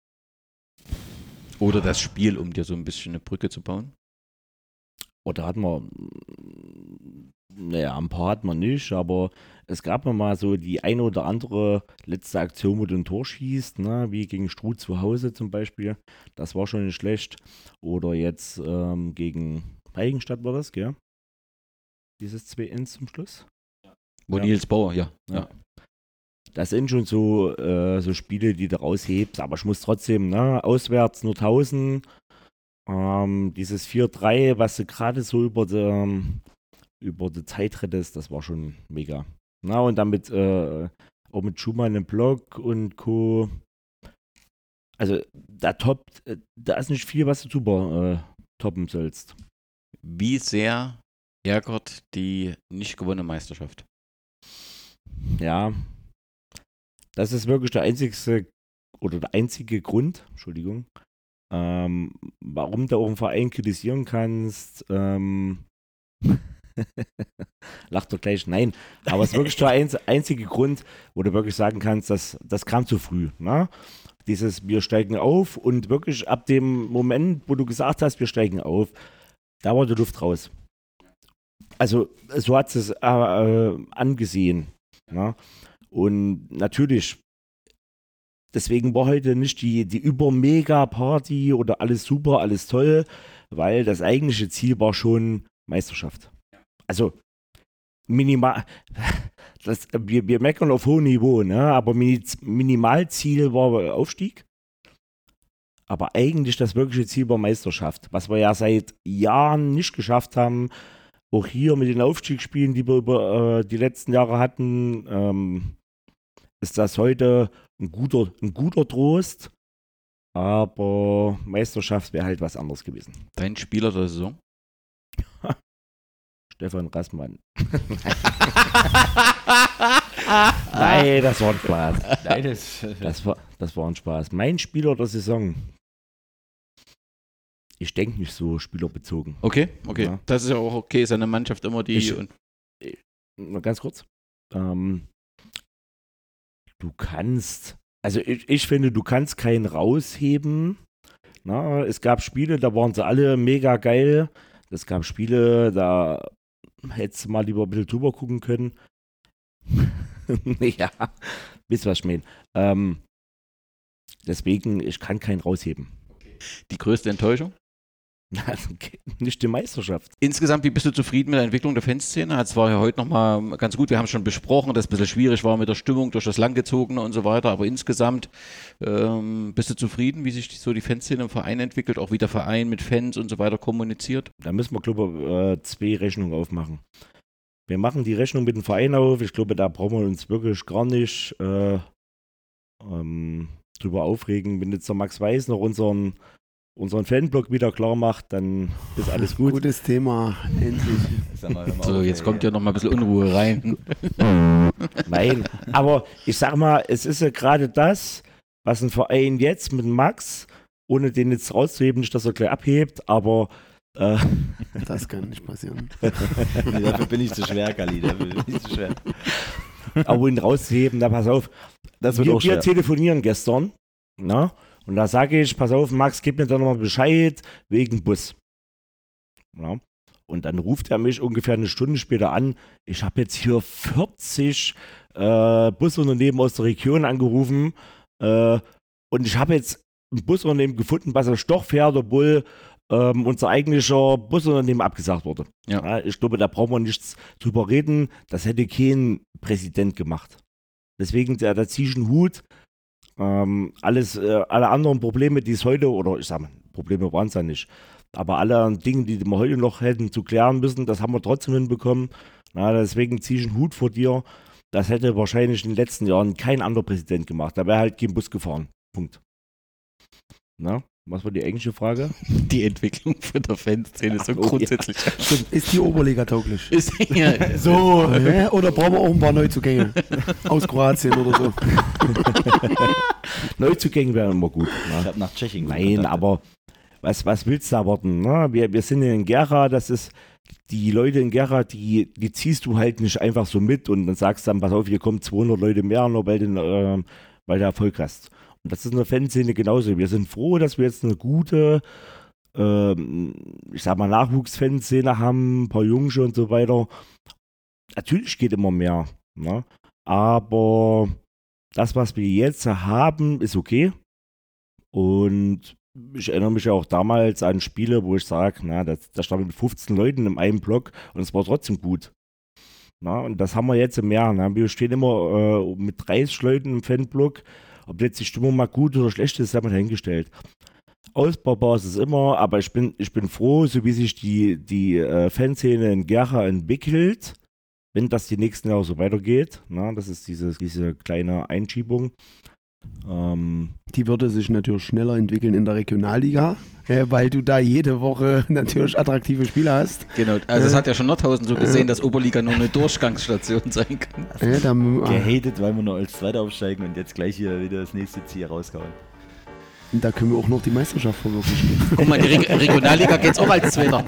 Oder das Spiel, um dir so ein bisschen eine Brücke zu bauen? Oder hatten wir, naja, ein paar hatten wir nicht, aber es gab mal so die eine oder andere letzte Aktion, wo du ein Tor schießt, ne, wie gegen Struth zu Hause zum Beispiel. Das war schon nicht schlecht. Oder jetzt ähm, gegen Heiligenstadt war das, gell? Dieses zwei eins zum Schluss. Wo Ja. Nils Bauer, ja. ja. Ja. Das sind schon so, äh, so Spiele, die du raushebst, aber ich muss trotzdem, ne, auswärts nur tausend. Ähm, dieses vier drei, was du gerade so über die, über die Zeit rettest, das war schon mega. Na, und damit äh, auch mit Schumann im Block und Co. Also da toppt, äh, da ist nicht viel, was du super äh, toppen sollst. Wie sehr ärgert die nicht gewonnene Meisterschaft? Ja, das ist wirklich der einzigste oder der einzige Grund, Entschuldigung, ähm, warum du auch einen Verein kritisieren kannst. Ähm, Lacht doch gleich, nein. Aber es ist wirklich der einz- einzige Grund, wo du wirklich sagen kannst, dass das kam zu früh. Ne? Dieses, wir steigen auf und wirklich ab dem Moment, wo du gesagt hast, wir steigen auf, da war die Luft raus. Also so hat es äh, äh, angesehen. Ne? Und natürlich, deswegen war heute nicht die, die Über-Mega-Party oder alles super, alles toll, weil das eigentliche Ziel war schon Meisterschaft. Also minimal, das, wir, wir meckern auf hohem Niveau, ne? Aber Minimalziel war Aufstieg. Aber eigentlich das wirkliche Ziel war Meisterschaft, was wir ja seit Jahren nicht geschafft haben. Auch hier mit den Aufstiegsspielen, die wir über äh, die letzten Jahre hatten, ähm, ist das heute ein guter, ein guter Trost. Aber Meisterschaft wäre halt was anderes gewesen. Dein Spieler der Saison? Stefan Rassmann. Nein, das war ein Spaß. Nein, das, Das war, das war ein Spaß. Mein Spieler der Saison. Ich denke nicht so spielerbezogen. Okay, okay. Ja. Das ist ja auch okay. Seine Mannschaft immer die. Ich- und Nur ganz kurz. Ähm, du kannst, also ich, ich finde, du kannst keinen rausheben. Na, es gab Spiele, da waren sie alle mega geil. Es gab Spiele, da hättest du mal lieber ein bisschen drüber gucken können. Ja, wisst ihr, was ich meine? Ähm, deswegen, ich kann keinen rausheben. die größte Enttäuschung? Nicht die Meisterschaft. Insgesamt, wie bist du zufrieden mit der Entwicklung der Fanszene? Es war ja heute nochmal ganz gut, wir haben es schon besprochen, dass es ein bisschen schwierig war mit der Stimmung durch das Langgezogene und so weiter, aber insgesamt ähm, bist du zufrieden, wie sich die, so die Fanszene im Verein entwickelt, auch wie der Verein mit Fans und so weiter kommuniziert? Da müssen wir, glaube ich, äh, zwei Rechnungen aufmachen. Wir machen die Rechnung mit dem Verein auf. Ich glaube, da brauchen wir uns wirklich gar nicht äh, ähm, drüber aufregen. Wenn jetzt der Max Weiß noch unseren, unseren Fanblog wieder klar macht, dann ist alles gut. Gutes Thema, endlich. sag mal, hör mal So, auf, jetzt ey. kommt ja nochmal ein bisschen Unruhe rein. Nein, aber ich sag mal, es ist ja gerade das, was ein Verein jetzt mit Max, ohne den jetzt rauszuheben, nicht, dass er gleich abhebt, aber äh, Das kann nicht passieren. Nee, dafür bin ich zu schwer, Kali. Dafür bin ich zu schwer. aber ihn rauszuheben, da pass auf. Das wird wir, auch wir schwer. telefonieren gestern, na? Und da sage ich, pass auf, Max, gib mir doch nochmal Bescheid wegen Bus. Ja? Und dann ruft er mich ungefähr eine Stunde später an. Ich habe jetzt hier vierzig äh, Busunternehmen aus der Region angerufen äh, und ich habe jetzt ein Busunternehmen gefunden, was als doch fährt, obwohl ähm, unser eigentlicher Busunternehmen abgesagt wurde. Ja. Ja, ich glaube, da brauchen wir nichts drüber reden. Das hätte kein Präsident gemacht. Deswegen, da, da ziehe ich einen Hut. Ähm, alles, äh, alle anderen Probleme, die es heute, oder ich sag mal, Probleme waren es ja nicht, aber alle Dinge, die wir heute noch hätten zu klären müssen, das haben wir trotzdem hinbekommen. Na, deswegen ziehe ich einen Hut vor dir. Das hätte wahrscheinlich in den letzten Jahren kein anderer Präsident gemacht. Da wäre halt kein Bus gefahren. Punkt. Na? Was war die englische Frage? Die Entwicklung von der Fanszene so Ach, oh, grundsätzlich. Ist die Oberliga tauglich? Ist, ja, So, hä? Oder brauchen wir auch ein paar Neuzugänge aus Kroatien oder so? Neuzugänge wären immer gut. Ich Ne? habe nach Tschechien Nein, gekontaktet. aber was, was willst du erwarten? Ne? Wir, wir sind in Gera, das ist die Leute in Gera, die, die ziehst du halt nicht einfach so mit und dann sagst dann, pass auf, hier kommen zweihundert Leute mehr, nur weil du, äh, weil du Erfolg hast. Und das ist in der Fanszene genauso. Wir sind froh, dass wir jetzt eine gute, ähm, ich sag mal, Nachwuchsfanszene haben, ein paar Jungs und so weiter. Natürlich geht immer mehr, ne? Aber das, was wir jetzt haben, ist okay. Und ich erinnere mich ja auch damals an Spiele, wo ich sage, na, das, da standen mit fünfzehn Leuten in einem Block und es war trotzdem gut. Na, und das haben wir jetzt mehr. Na, wir stehen immer äh, mit dreißig Leuten im Fanblock. Ob jetzt die Stimmung mal gut oder schlecht ist, haben wir dahingestellt. Ausbaubar ist es immer, aber ich bin, ich bin froh, so wie sich die, die äh, Fanszene in Gera entwickelt, wenn das die nächsten Jahre so weitergeht. Na, das ist diese, diese kleine Einschiebung. Ähm, Die würde sich natürlich schneller entwickeln in der Regionalliga, äh, weil du da jede Woche natürlich attraktive Spiele hast. genau. Also das hat ja schon Nordhausen so gesehen, dass Oberliga nur eine Durchgangsstation sein kann. Äh, da, Gehatet, weil wir nur als Zweiter aufsteigen und jetzt gleich hier wieder das nächste Ziel rausgehauen. da können wir auch noch die Meisterschaft verwirklichen. Guck mal, die Re Regionalliga geht's auch als Zweiter.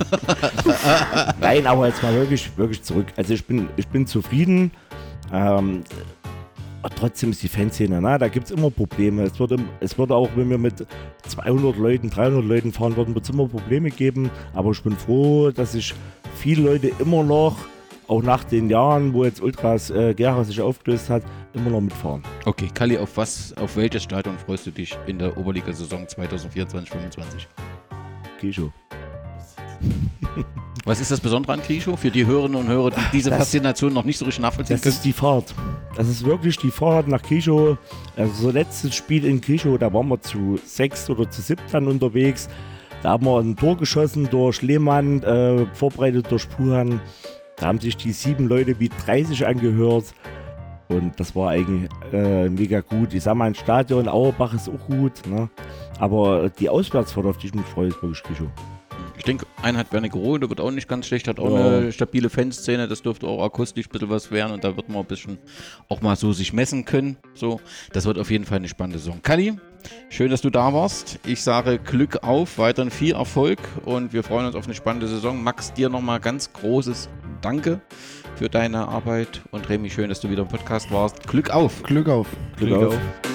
Nein, aber jetzt mal wirklich, wirklich zurück. Also ich bin, ich bin zufrieden. Ähm, aber trotzdem ist die Fanszene, na, da gibt es immer Probleme. Es würde, es würde auch, wenn wir mit zweihundert Leuten, dreihundert Leuten fahren würden, wird es immer Probleme geben. Aber ich bin froh, dass sich viele Leute immer noch, auch nach den Jahren, wo jetzt Ultras äh, Gera sich aufgelöst hat, immer noch mitfahren. Okay, Kalli, auf was, auf welches Stadion freust du dich in der Oberliga-Saison zwanzig vierundzwanzig fünfundzwanzig? Kischo. Was ist das Besondere an Krischow für die Hörerinnen und Hörer, die diese Das- Faszination noch nicht so richtig nachvollziehen Das können? ist die Fahrt. Das ist wirklich die Fahrt nach Kischow. Also so letztes Spiel in Kischow, da waren wir zu sechs oder zu sieben dann unterwegs. Da haben wir ein Tor geschossen durch Lehmann, äh, vorbereitet durch Puhan. Da haben sich die sieben Leute wie dreißig angehört. Und das war eigentlich äh, mega gut. Ich sag mal, ein Stadion, Auerbach ist auch gut. Ne? Aber die Auswärtsfahrt, auf die ich mich freue, ist wirklich Kischow. Ich denke, Einheit Wernigerode, der wird auch nicht ganz schlecht, hat auch Ja. eine stabile Fanszene, das dürfte auch akustisch ein bisschen was werden und da wird man ein bisschen auch mal so sich messen können. So, das wird auf jeden Fall eine spannende Saison. Kalli, schön, dass du da warst. Ich sage Glück auf, weiterhin viel Erfolg und wir freuen uns auf eine spannende Saison. Max, dir nochmal ganz großes Danke für deine Arbeit und Remy, schön, dass du wieder im Podcast warst. Glück auf! Glück auf. Glück, Glück auf. auf.